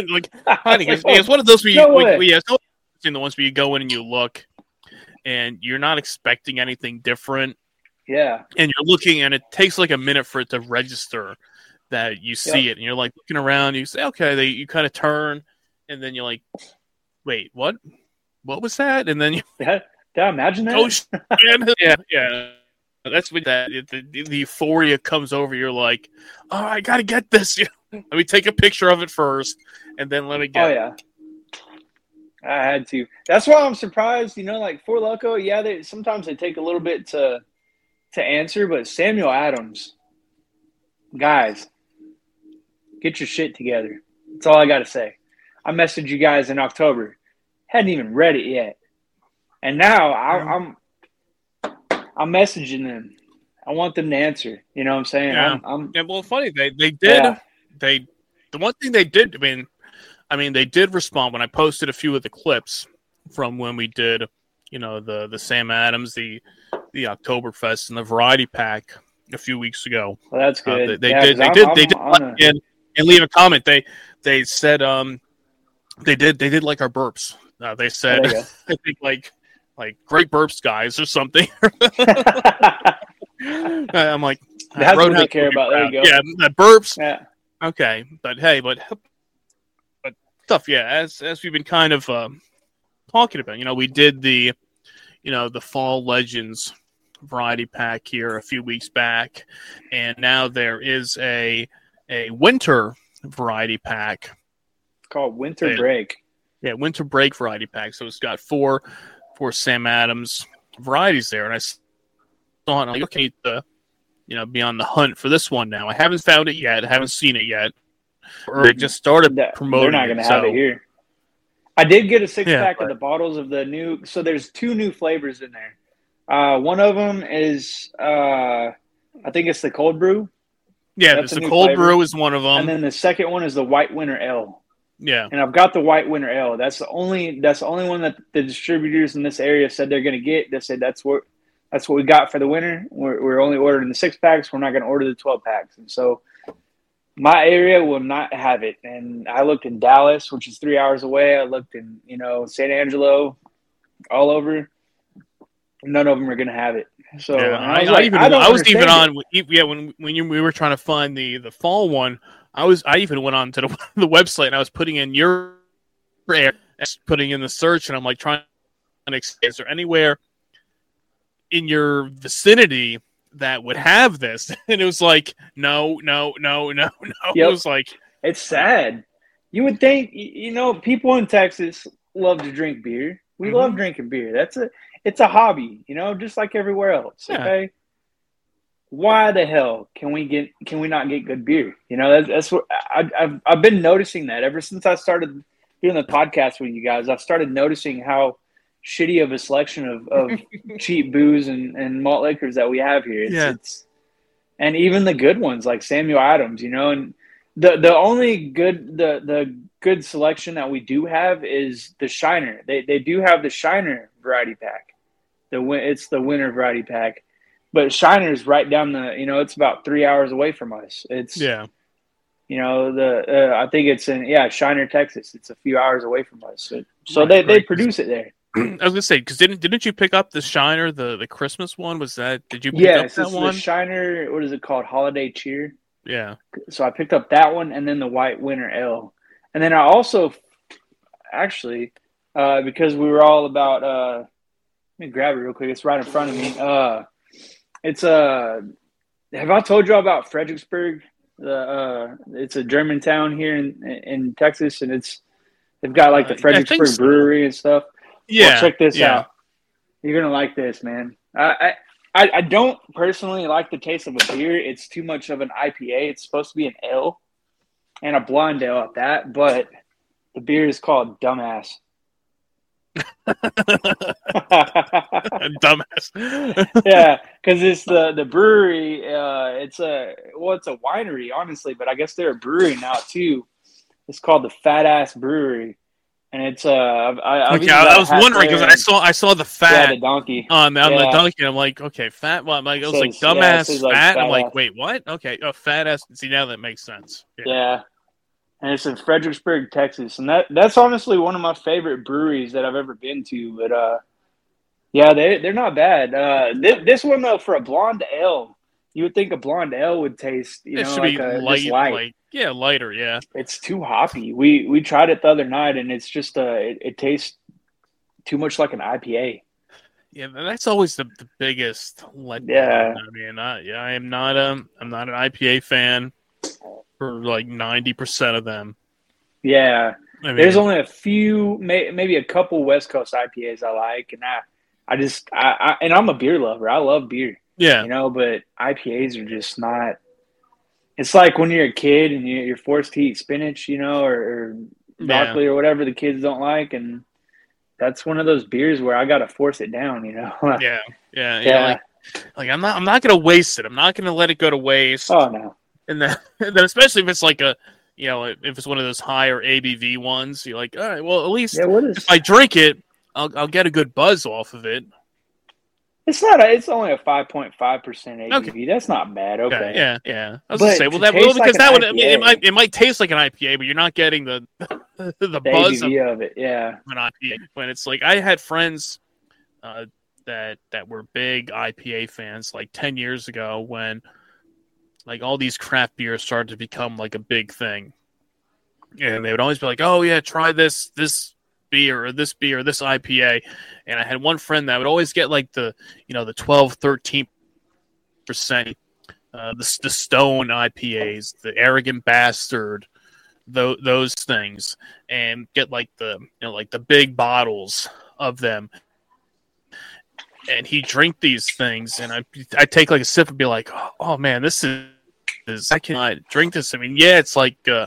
It's one of those where the ones where you go in and you look, and you're not expecting anything different. Yeah. And you're looking, and it takes like a minute for it to register that you see it. And you're like looking around, you say, okay, you kind of turn, and then you're like, wait, what? What was that? And then you did I imagine that? Oh, yeah. That's when the euphoria comes over. You're like, oh, I got to get this. Let me take a picture of it first, and then let me get it. Oh, yeah. I had to. That's why I'm surprised, like Four Loko, sometimes they take a little bit to answer, but Samuel Adams, guys, get your shit together. That's all I got to say. I messaged you guys in October. Hadn't even read it yet. And now I'm messaging them. I want them to answer. You know what I'm saying? Yeah. Well, funny, they did. Yeah. The one thing they did, I mean, they did respond when I posted a few of the clips from when we did, the Sam Adams, the Oktoberfest, and the Variety Pack a few weeks ago. Well, that's good. They did and leave a comment. They said they did like our burps. They said I think like great burps, guys, or something. I'm like, That's what they Roadhouse care will be about. There you proud. go. Yeah, the burps. Yeah. Okay, but hey, but stuff. Yeah, as we've been kind of talking about, we did the Fall Legends variety pack here a few weeks back, and now there is a winter variety pack. It's called Winter Break. Yeah, Winter Break variety pack. So it's got four Sam Adams varieties there, and I saw it. I'm like, okay, be on the hunt for this one now. I haven't found it yet. I haven't seen it yet. Or they just started promoting. They're not going to have it here. I did get a 6-pack of the bottles of the new. So there's 2 new flavors in there. One of them is, I think it's the cold brew. Yeah, the cold brew is one of them. And then the second one is the White Winter Ale. Yeah. And I've got the White Winter Ale. That's the only one that the distributors in this area said they're going to get. They said that's what we got for the winter. We're only ordering the 6-packs. We're not going to order the 12-packs. And so my area will not have it. And I looked in Dallas, which is 3 hours away. I looked in, San Angelo, all over. None of them are going to have it. So yeah, I was even on. Yeah, when we were trying to find the fall one, I even went on to the website and I was putting in your area, putting in the search, and I'm like trying to. Is there anywhere in your vicinity that would have this? And it was like, no. Yep. It was like, it's sad. You would think, people in Texas love to drink beer. We love drinking beer. It's a hobby, just like everywhere else. Yeah. Okay. Why the hell can we not get good beer? That's what I've been noticing that ever since I started doing the podcast with you guys. I've started noticing how shitty of a selection of cheap booze and malt liquors that we have here. It's and even the good ones like Samuel Adams, and the only the good selection that we do have is the Shiner. They do have the Shiner variety pack. It's the winter variety pack, but Shiner's right down it's about 3 hours away from us. It's I think it's in Shiner, Texas. It's a few hours away from us. So they produce it there. I was gonna say, because didn't you pick up the Shiner, the Christmas one? Did you pick up that one? The Shiner. What is it called? Holiday Cheer. Yeah. So I picked up that one, and then the White Winter Ale, and then I also actually because we were all about. Let me grab it real quick. It's right in front of me. Have I told you all about Fredericksburg? It's a German town here in Texas, and they've got like the Fredericksburg Brewery and stuff. Yeah, well, check this out. You're gonna like this, man. I don't personally like the taste of a beer. It's too much of an IPA. It's supposed to be an ale and a blonde ale at that, but the beer is called Dumbass. Dumbass. Yeah, because it's the brewery. It's a winery, honestly, but I guess they're a brewery now too. It's called the Fat Ass Brewery, and it's I was wondering because I saw the fat the donkey on the donkey. I'm like, okay, fat. Well, it was like dumbass fat. I'm like, wait, what? Okay, fat ass. See, now that makes sense. Yeah. And it's in Fredericksburg, Texas, and that's honestly one of my favorite breweries that I've ever been to. But they're not bad. This one though, for a blonde ale, you would think a blonde ale would taste, it should be light. Lighter. Yeah, it's too hoppy. We tried it the other night, and it's just it tastes too much like an IPA. Yeah, that's always the biggest letdown. Yeah, I mean, I'm not an IPA fan. For like 90% of them. Yeah. There's only a few, maybe a couple West Coast IPAs I like. And and I'm a beer lover. I love beer. Yeah. But IPAs are just not. It's like when you're a kid and you're forced to eat spinach, or broccoli or whatever the kids don't like. And that's one of those beers where I got to force it down, Yeah. Like I'm not going to waste it. I'm not going to let it go to waste. Oh, no. And then especially if it's like if it's one of those higher ABV ones, you're like, all right, well, at least if I drink it, I'll get a good buzz off of it. It's not. It's only a 5.5% ABV. Okay. That's not bad. Okay. Yeah. I was gonna say, because that would. I mean, it might taste like an IPA, but you're not getting the buzz ABV of it. Yeah. An IPA when it's like I had friends that were big IPA fans like 10 years ago when like all these craft beers started to become like a big thing. And they would always be like, "Oh yeah, try this beer or this IPA." And I had one friend that would always get like the 12, 13%, the Stone IPAs, the Arrogant Bastard, those things, and get like the big bottles of them. And he'd drink these things, and I'd take like a sip and be like, "Oh man, this is I cannot drink this." I mean, yeah, it's like a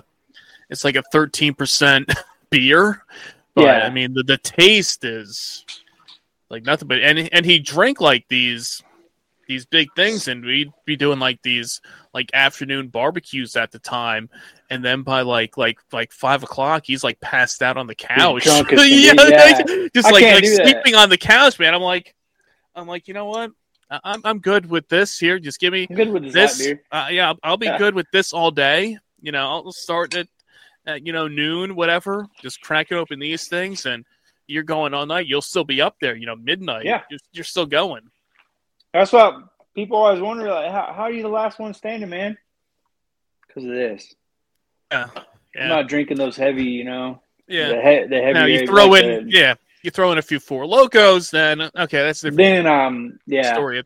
13% beer, but yeah. I mean the taste is like nothing. But and he drank like these big things, and we'd be doing like these like afternoon barbecues at the time, and then by like 5 o'clock, he's like passed out on the couch. Yeah. Just like sleeping on the couch, man. I'm like, you know what? I'm good with this here. Just give me this. Beer. Yeah, I'll be good with this all day. I'll start at noon, whatever. Just crack it open these things, and you're going all night. You'll still be up there, midnight. Yeah, you're still going. That's what people always wonder, like, how are you the last one standing, man? Because of this. Yeah. I'm not drinking those heavy, Yeah. The heavy. Now you throw in, you throw in a few Four Locos, then okay, that's the story.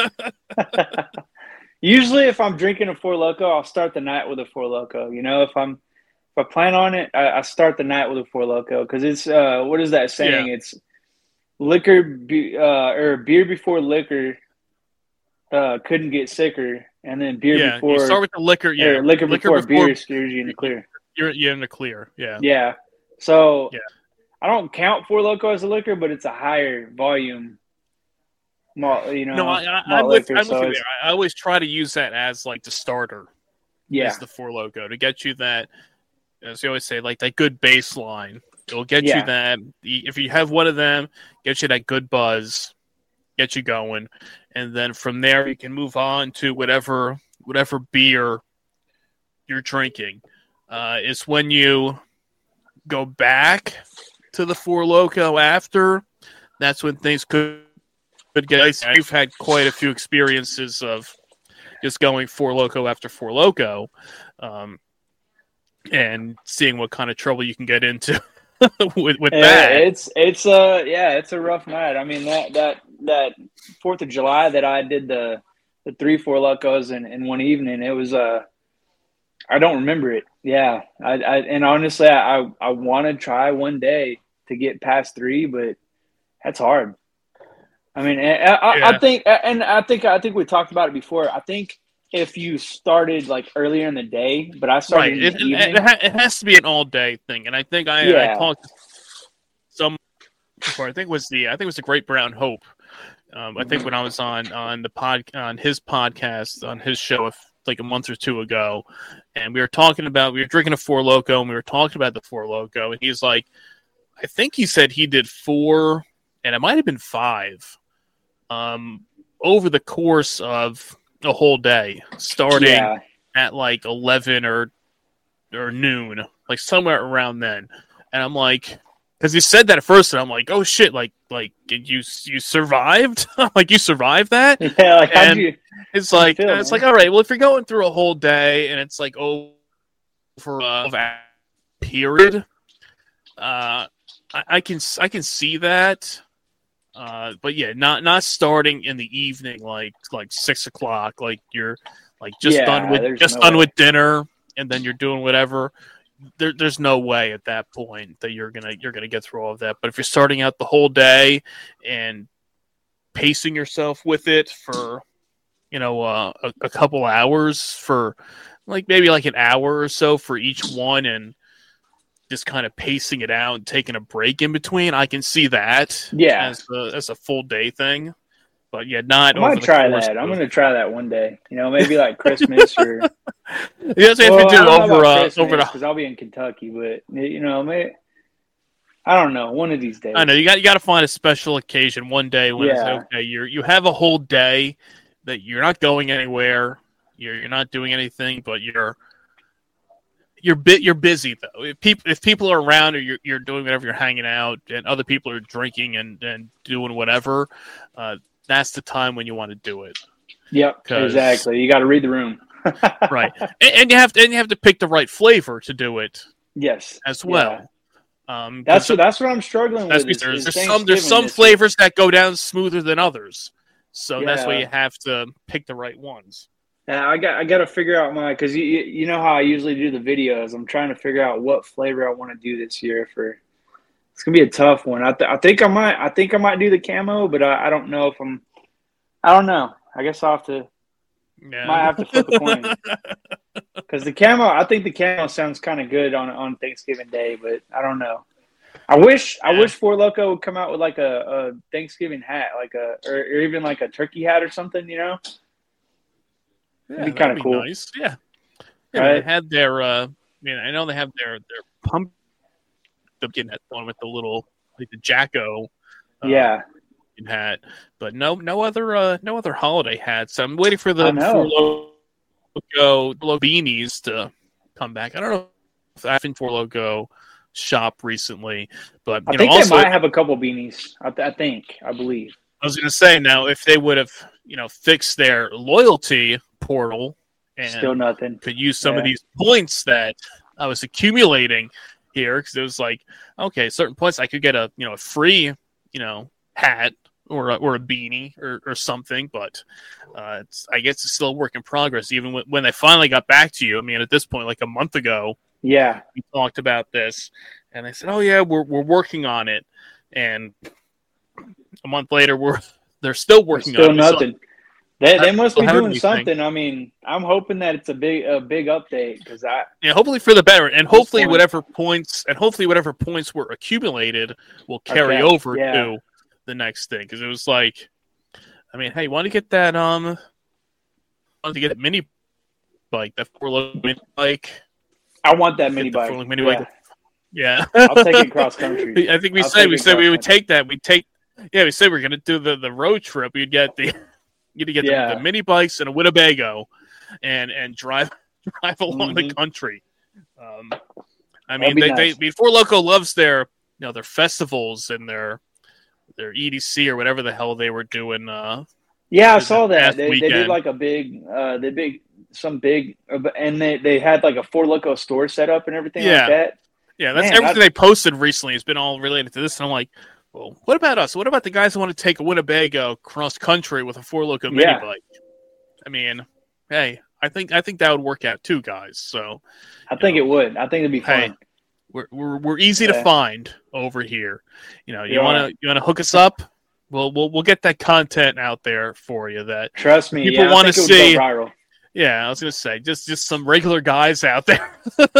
Usually, if I'm drinking a Four Loko, I'll start the night with a Four Loko. If I plan on it, I start the night with a Four Loko because it's what is that saying? Yeah. It's liquor or beer before liquor couldn't get sicker, and then beer before. You start with the liquor. Yeah, liquor before beer steers you in the clear. You're in the clear. Yeah. Yeah. So I don't count Four Loko as a liquor, but it's a higher volume. No, I'm with you there. I always try to use that as like the starter. Yeah. As the Four Loko to get you that. As you always say, like that good baseline. It'll get you that. If you have one of them, get you that good buzz, get you going, and then from there you can move on to whatever beer you're drinking. It's when you go back to the Four Loko after. That's when things could get icy. You've had quite a few experiences of just going Four Loko after Four Loko. And seeing what kind of trouble you can get into with that. It's a rough night. I mean that 4th of July that I did the 3 Four Locos in one evening, it was I don't remember it. Yeah. And honestly I want to try one day to get past 3, but that's hard. I mean, I think we talked about it before. I think if you started like earlier in the day, but I started in the evening. It has to be an all day thing, and I think I talked to some before. I think it was the Great Brown Hope. I think when I was on his podcast on his show like a month or two ago, and we were drinking a Four Loko, and we were talking about the Four Loko, and he's like, I think he said he did 4, and it might have been 5, over the course of a whole day, starting at like 11 or noon, like somewhere around then. And I'm like, because he said that at first, and I'm like, oh shit, like you survived, like you survived that. Yeah, like how'd you? It's like like all right, well if you're going through a whole day and it's like over a period, I can see that. But yeah, not starting in the evening, like 6 o'clock, like you're like done with dinner, and then you're doing whatever. There's no way at that point that you're gonna get through all of that. But if you're starting out the whole day and pacing yourself with it for a couple hours, for like maybe like an hour or so for each one, and just kind of pacing it out and taking a break in between, I can see that as a full day thing. But yeah, not. I might try that. I'm going to try that one day. Maybe like Christmas or. If you do over because I'll be in Kentucky, but maybe, I don't know. One of these days. I know you got to find a special occasion one day when it's okay. You have a whole day that you're not going anywhere. You're not doing anything, but you're you're busy though. If people are around or you're doing whatever, you're hanging out, and other people are drinking and doing whatever, that's the time when you want to do it. Yep, exactly. You got to read the room. Right, and you have to pick the right flavor to do it. Yes, as well. Yeah. That's what I'm struggling with. There's some flavors that go down smoother than others, so that's why you have to pick the right ones. Yeah, I got to figure out because you know how I usually do the videos. I'm trying to figure out what flavor I want to do this year. It's gonna be a tough one. I think I might do the camo, but I don't know if I'm. I don't know. I guess I'll have to. Yeah. Might have to flip a coin because the camo. I think the camo sounds kind of good on Thanksgiving Day, but I don't know. I wish Four Loko would come out with like a Thanksgiving hat, or even like a turkey hat or something. You know, it'd be kind of cool. Nice. Yeah. Right? They had their. I know they have their pump. Getting that one with the little the Jacko. Hat, but no other holiday hats. I'm waiting for the Four Loko beanies to come back. I don't know if I've been Four Loko shop recently, but I think they might have a couple beanies. I believe. I was going to say now if they would have fixed their loyalty portal and still nothing, could use some of these points that I was accumulating here because it was like okay, certain points I could get a free hat. Or a beanie or something, but I guess it's still a work in progress. Even when they finally got back to you, I mean, at this point, like a month ago, we talked about this, and they said, "Oh yeah, we're working on it." And a month later, they're still working on it. Still nothing. They must be doing something. I mean, I'm hoping that it's a big update because hopefully for the better, and hopefully whatever points were accumulated will carry over to the next thing, because it was like, I mean, hey, want to get that mini bike, that Four Loko mini bike? I want that mini bike. Bike. Yeah, I'll take it cross country. I think we said we would take that. We said we're gonna do the road trip. You'd get the mini bikes and a Winnebago, and drive along the country. I mean, Four Loko loves their their festivals and their EDC or whatever the hell they were doing. I saw that. They did like a big, and they had like a Four Loko store set up and everything like that. Yeah, that's everything they posted recently has been all related to this. And I'm like, well, what about us? What about the guys who want to take a Winnebago cross country with a Four Loko mini bike? I mean, hey, I think that would work out too, guys. So I think it would. I think it'd be fun. Hey, we're easy to find over here. You want to hook us up? We'll get that content out there for you. That trust me, people want to see. Go viral. Yeah, I was gonna say just some regular guys out there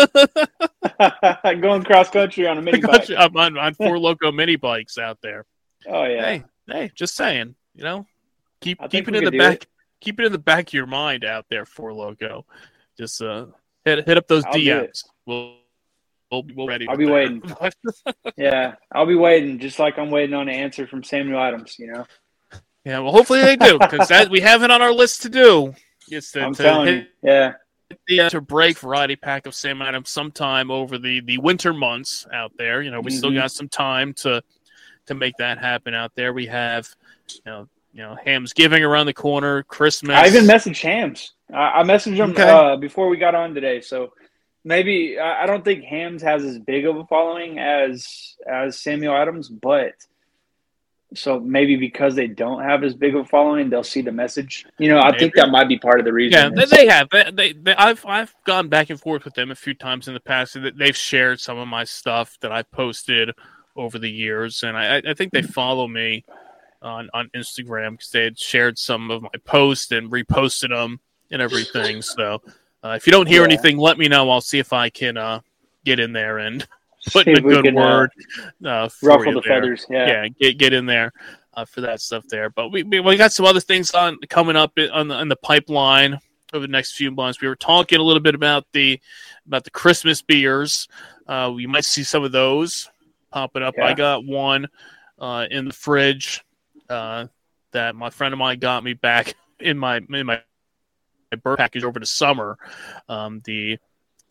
going cross country on a mini bike on Four Loko mini bikes out there. Oh yeah. Hey, just saying. Keep it in the back. Keep it in the back of your mind out there, Four Loko. Just hit up those DMs. We'll be ready. I'll be waiting. Yeah, I'll be waiting, just like I'm waiting on an answer from Samuel Adams. Yeah, well, hopefully they do, because we have it on our list to do. I'm telling you, to break variety pack of Sam Adams sometime over the winter months out there. We still got some time to make that happen out there. We have, Hamsgiving around the corner, Christmas. I even messaged Hams. I messaged him before we got on today, so. Maybe I don't think Hams has as big of a following as Samuel Adams, but so maybe because they don't have as big of a following, they'll see the message. I think that might be part of the reason. Yeah, they have. I've gone back and forth with them a few times in the past. They've shared some of my stuff that I posted over the years, and I think they follow me on Instagram because they had shared some of my posts and reposted them and everything. So. If you don't hear anything, let me know. I'll see if I can get in there and put in a good word. Ruffle the feathers. Yeah, get in there for that stuff there. But we got some other things coming up on the pipeline over the next few months. We were talking a little bit about the Christmas beers. We might see some of those popping up. Yeah. I got one in the fridge that my friend of mine got me back in my bird package over the summer. The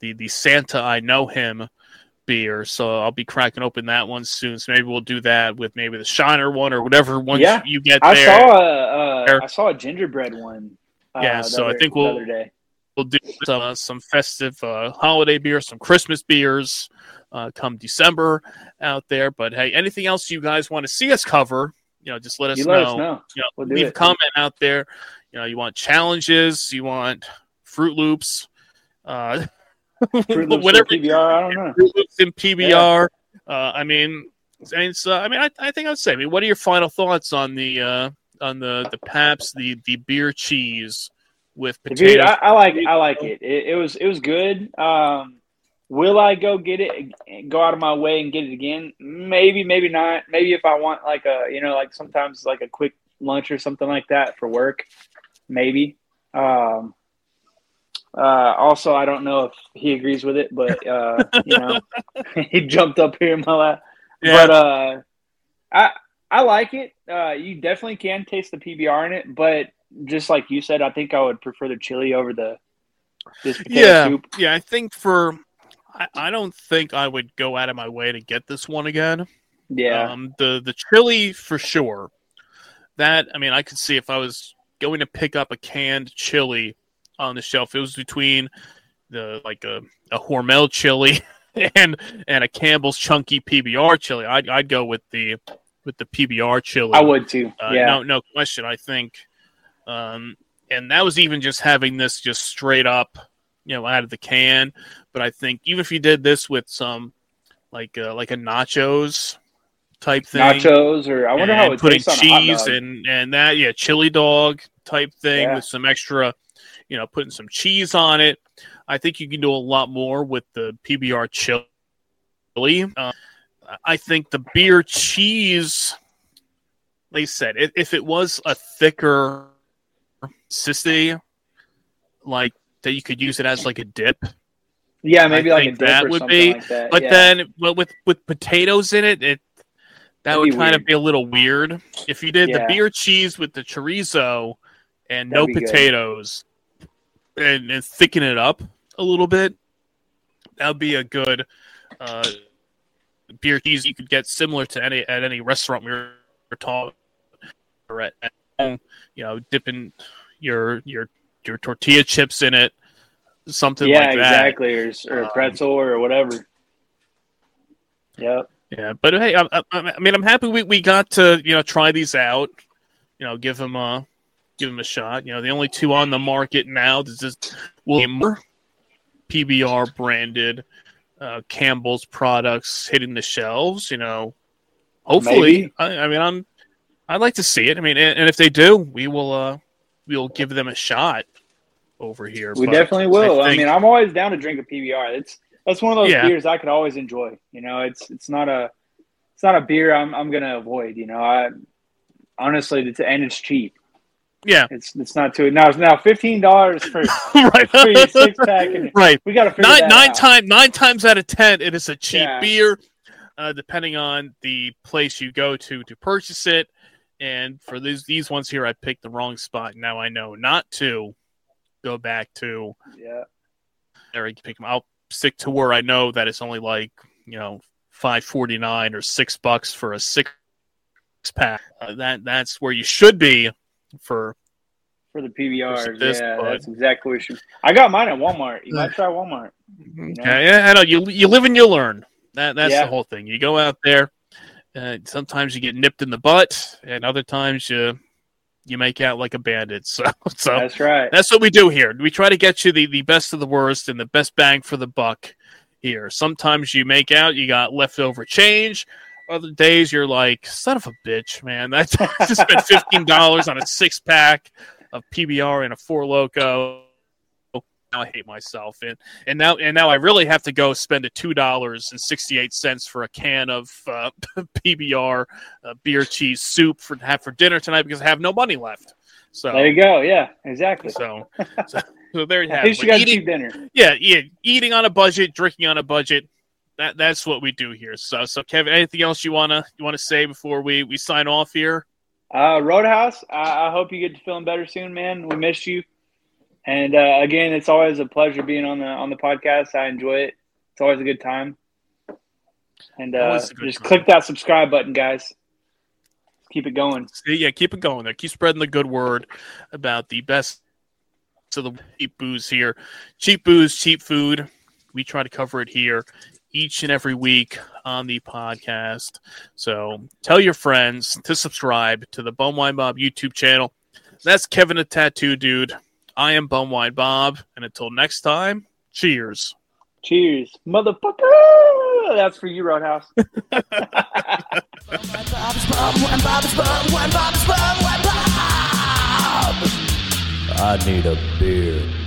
the Santa I Know Him beer. So I'll be cracking open that one soon. So maybe we'll do that with maybe the Shiner one or whatever one you get there. I saw a gingerbread one. So I think we'll do some festive holiday beers, some Christmas beers come December out there. But hey, anything else you guys want to see us cover, just let us know. Let us know. Leave a comment out there. You want challenges, you want Fruit Loops, Fruit Loops whatever PBR. I don't know. Fruit Loops in PBR. Yeah. I think I'd say. What are your final thoughts on the Pabst, the beer cheese with potatoes? Dude, I like it. It was good. Will I go get it? Go out of my way and get it again? Maybe, maybe not. Maybe if I want like sometimes like a quick lunch or something like that for work. Maybe. Also, I don't know if he agrees with it, but he jumped up here in my lap. Yeah. But I like it. You definitely can taste the PBR in it, but just like you said, I think I would prefer the chili over this potato soup. Yeah, I think I don't think I would go out of my way to get this one again. Yeah. The chili for sure. That, I could see if I was going to pick up a canned chili on the shelf, it was between a Hormel chili and a Campbell's Chunky PBR chili. I'd go with the PBR chili. I would too. Yeah. No question. I think, and that was even just having this just straight up, out of the can. But I think even if you did this with some like a nachos type thing, or I wonder how it putting tastes on cheese a hot dog. and that chili dog type thing with some extra, putting some cheese on it. I think you can do a lot more with the PBR chili. I think the beer cheese, like I said, if it was a thicker consistency, like that you could use it as like a dip. Yeah, maybe like a dip that or would something be. like that. But then with potatoes in it, that would kind of be a little weird. If you did the beer cheese with the chorizo and no potatoes and thicken it up a little bit, that would be a good beer cheese you could get similar to any restaurant we were talking or at home, dipping your tortilla chips in it, something like that. Yeah, exactly, or a pretzel or whatever. Yep. Yeah, but hey, I'm happy we got to try these out. Give them a shot. The only two on the market now. This is William PBR branded Campbell's products hitting the shelves. Hopefully. I'd like to see it. And if they do, we'll give them a shot over here. We definitely will. I'm always down to drink a PBR. That's one of those beers I could always enjoy. It's not a beer I'm gonna avoid. Honestly, and it's cheap. Yeah, it's not too now $15 for right. for your 6-pack. Right, we got to figure that out. Nine times out of 10, it is a cheap beer, depending on the place you go to purchase it. And for these ones here, I picked the wrong spot. Now I know not to go back to Eric. Pick them. I'll stick to where I know that it's only like $5.49 or $6 for a 6-pack. That's where you should be for the PBRs. That's exactly where you should. I got mine at Walmart. You might try Walmart. Yeah, I know. You live and you learn. That's the whole thing. You go out there. Sometimes you get nipped in the butt, and other times you make out like a bandit. So that's right. That's what we do here. We try to get you the best of the worst and the best bang for the buck here. Sometimes you make out you got leftover change. Other days you're like, son of a bitch, man. I just spent $15 on a 6-pack of PBR and a Four Loko. Now I hate myself, and now I really have to go spend $2.68 for a can of PBR beer cheese soup for dinner tonight because I have no money left. So there you go. Yeah, exactly. So there you have it. At least you got cheap dinner. Yeah, eating on a budget, drinking on a budget. That's what we do here. So Kevin, anything else you wanna say before we sign off here? Roadhouse, I hope you get to feeling better soon, man. We missed you. And again, it's always a pleasure being on the podcast. I enjoy it. It's always a good time. And just click that subscribe button, guys. Keep it going. Yeah, keep it going there. Keep spreading the good word about the best of the cheap booze here. Cheap booze, cheap food. We try to cover it here each and every week on the podcast. So tell your friends to subscribe to the Bumwine Bob YouTube channel. That's Kevin the Tattoo Dude. I am Bumwine Bob. And until next time, cheers. Cheers, motherfucker! That's for you, Roadhouse. I need a beer.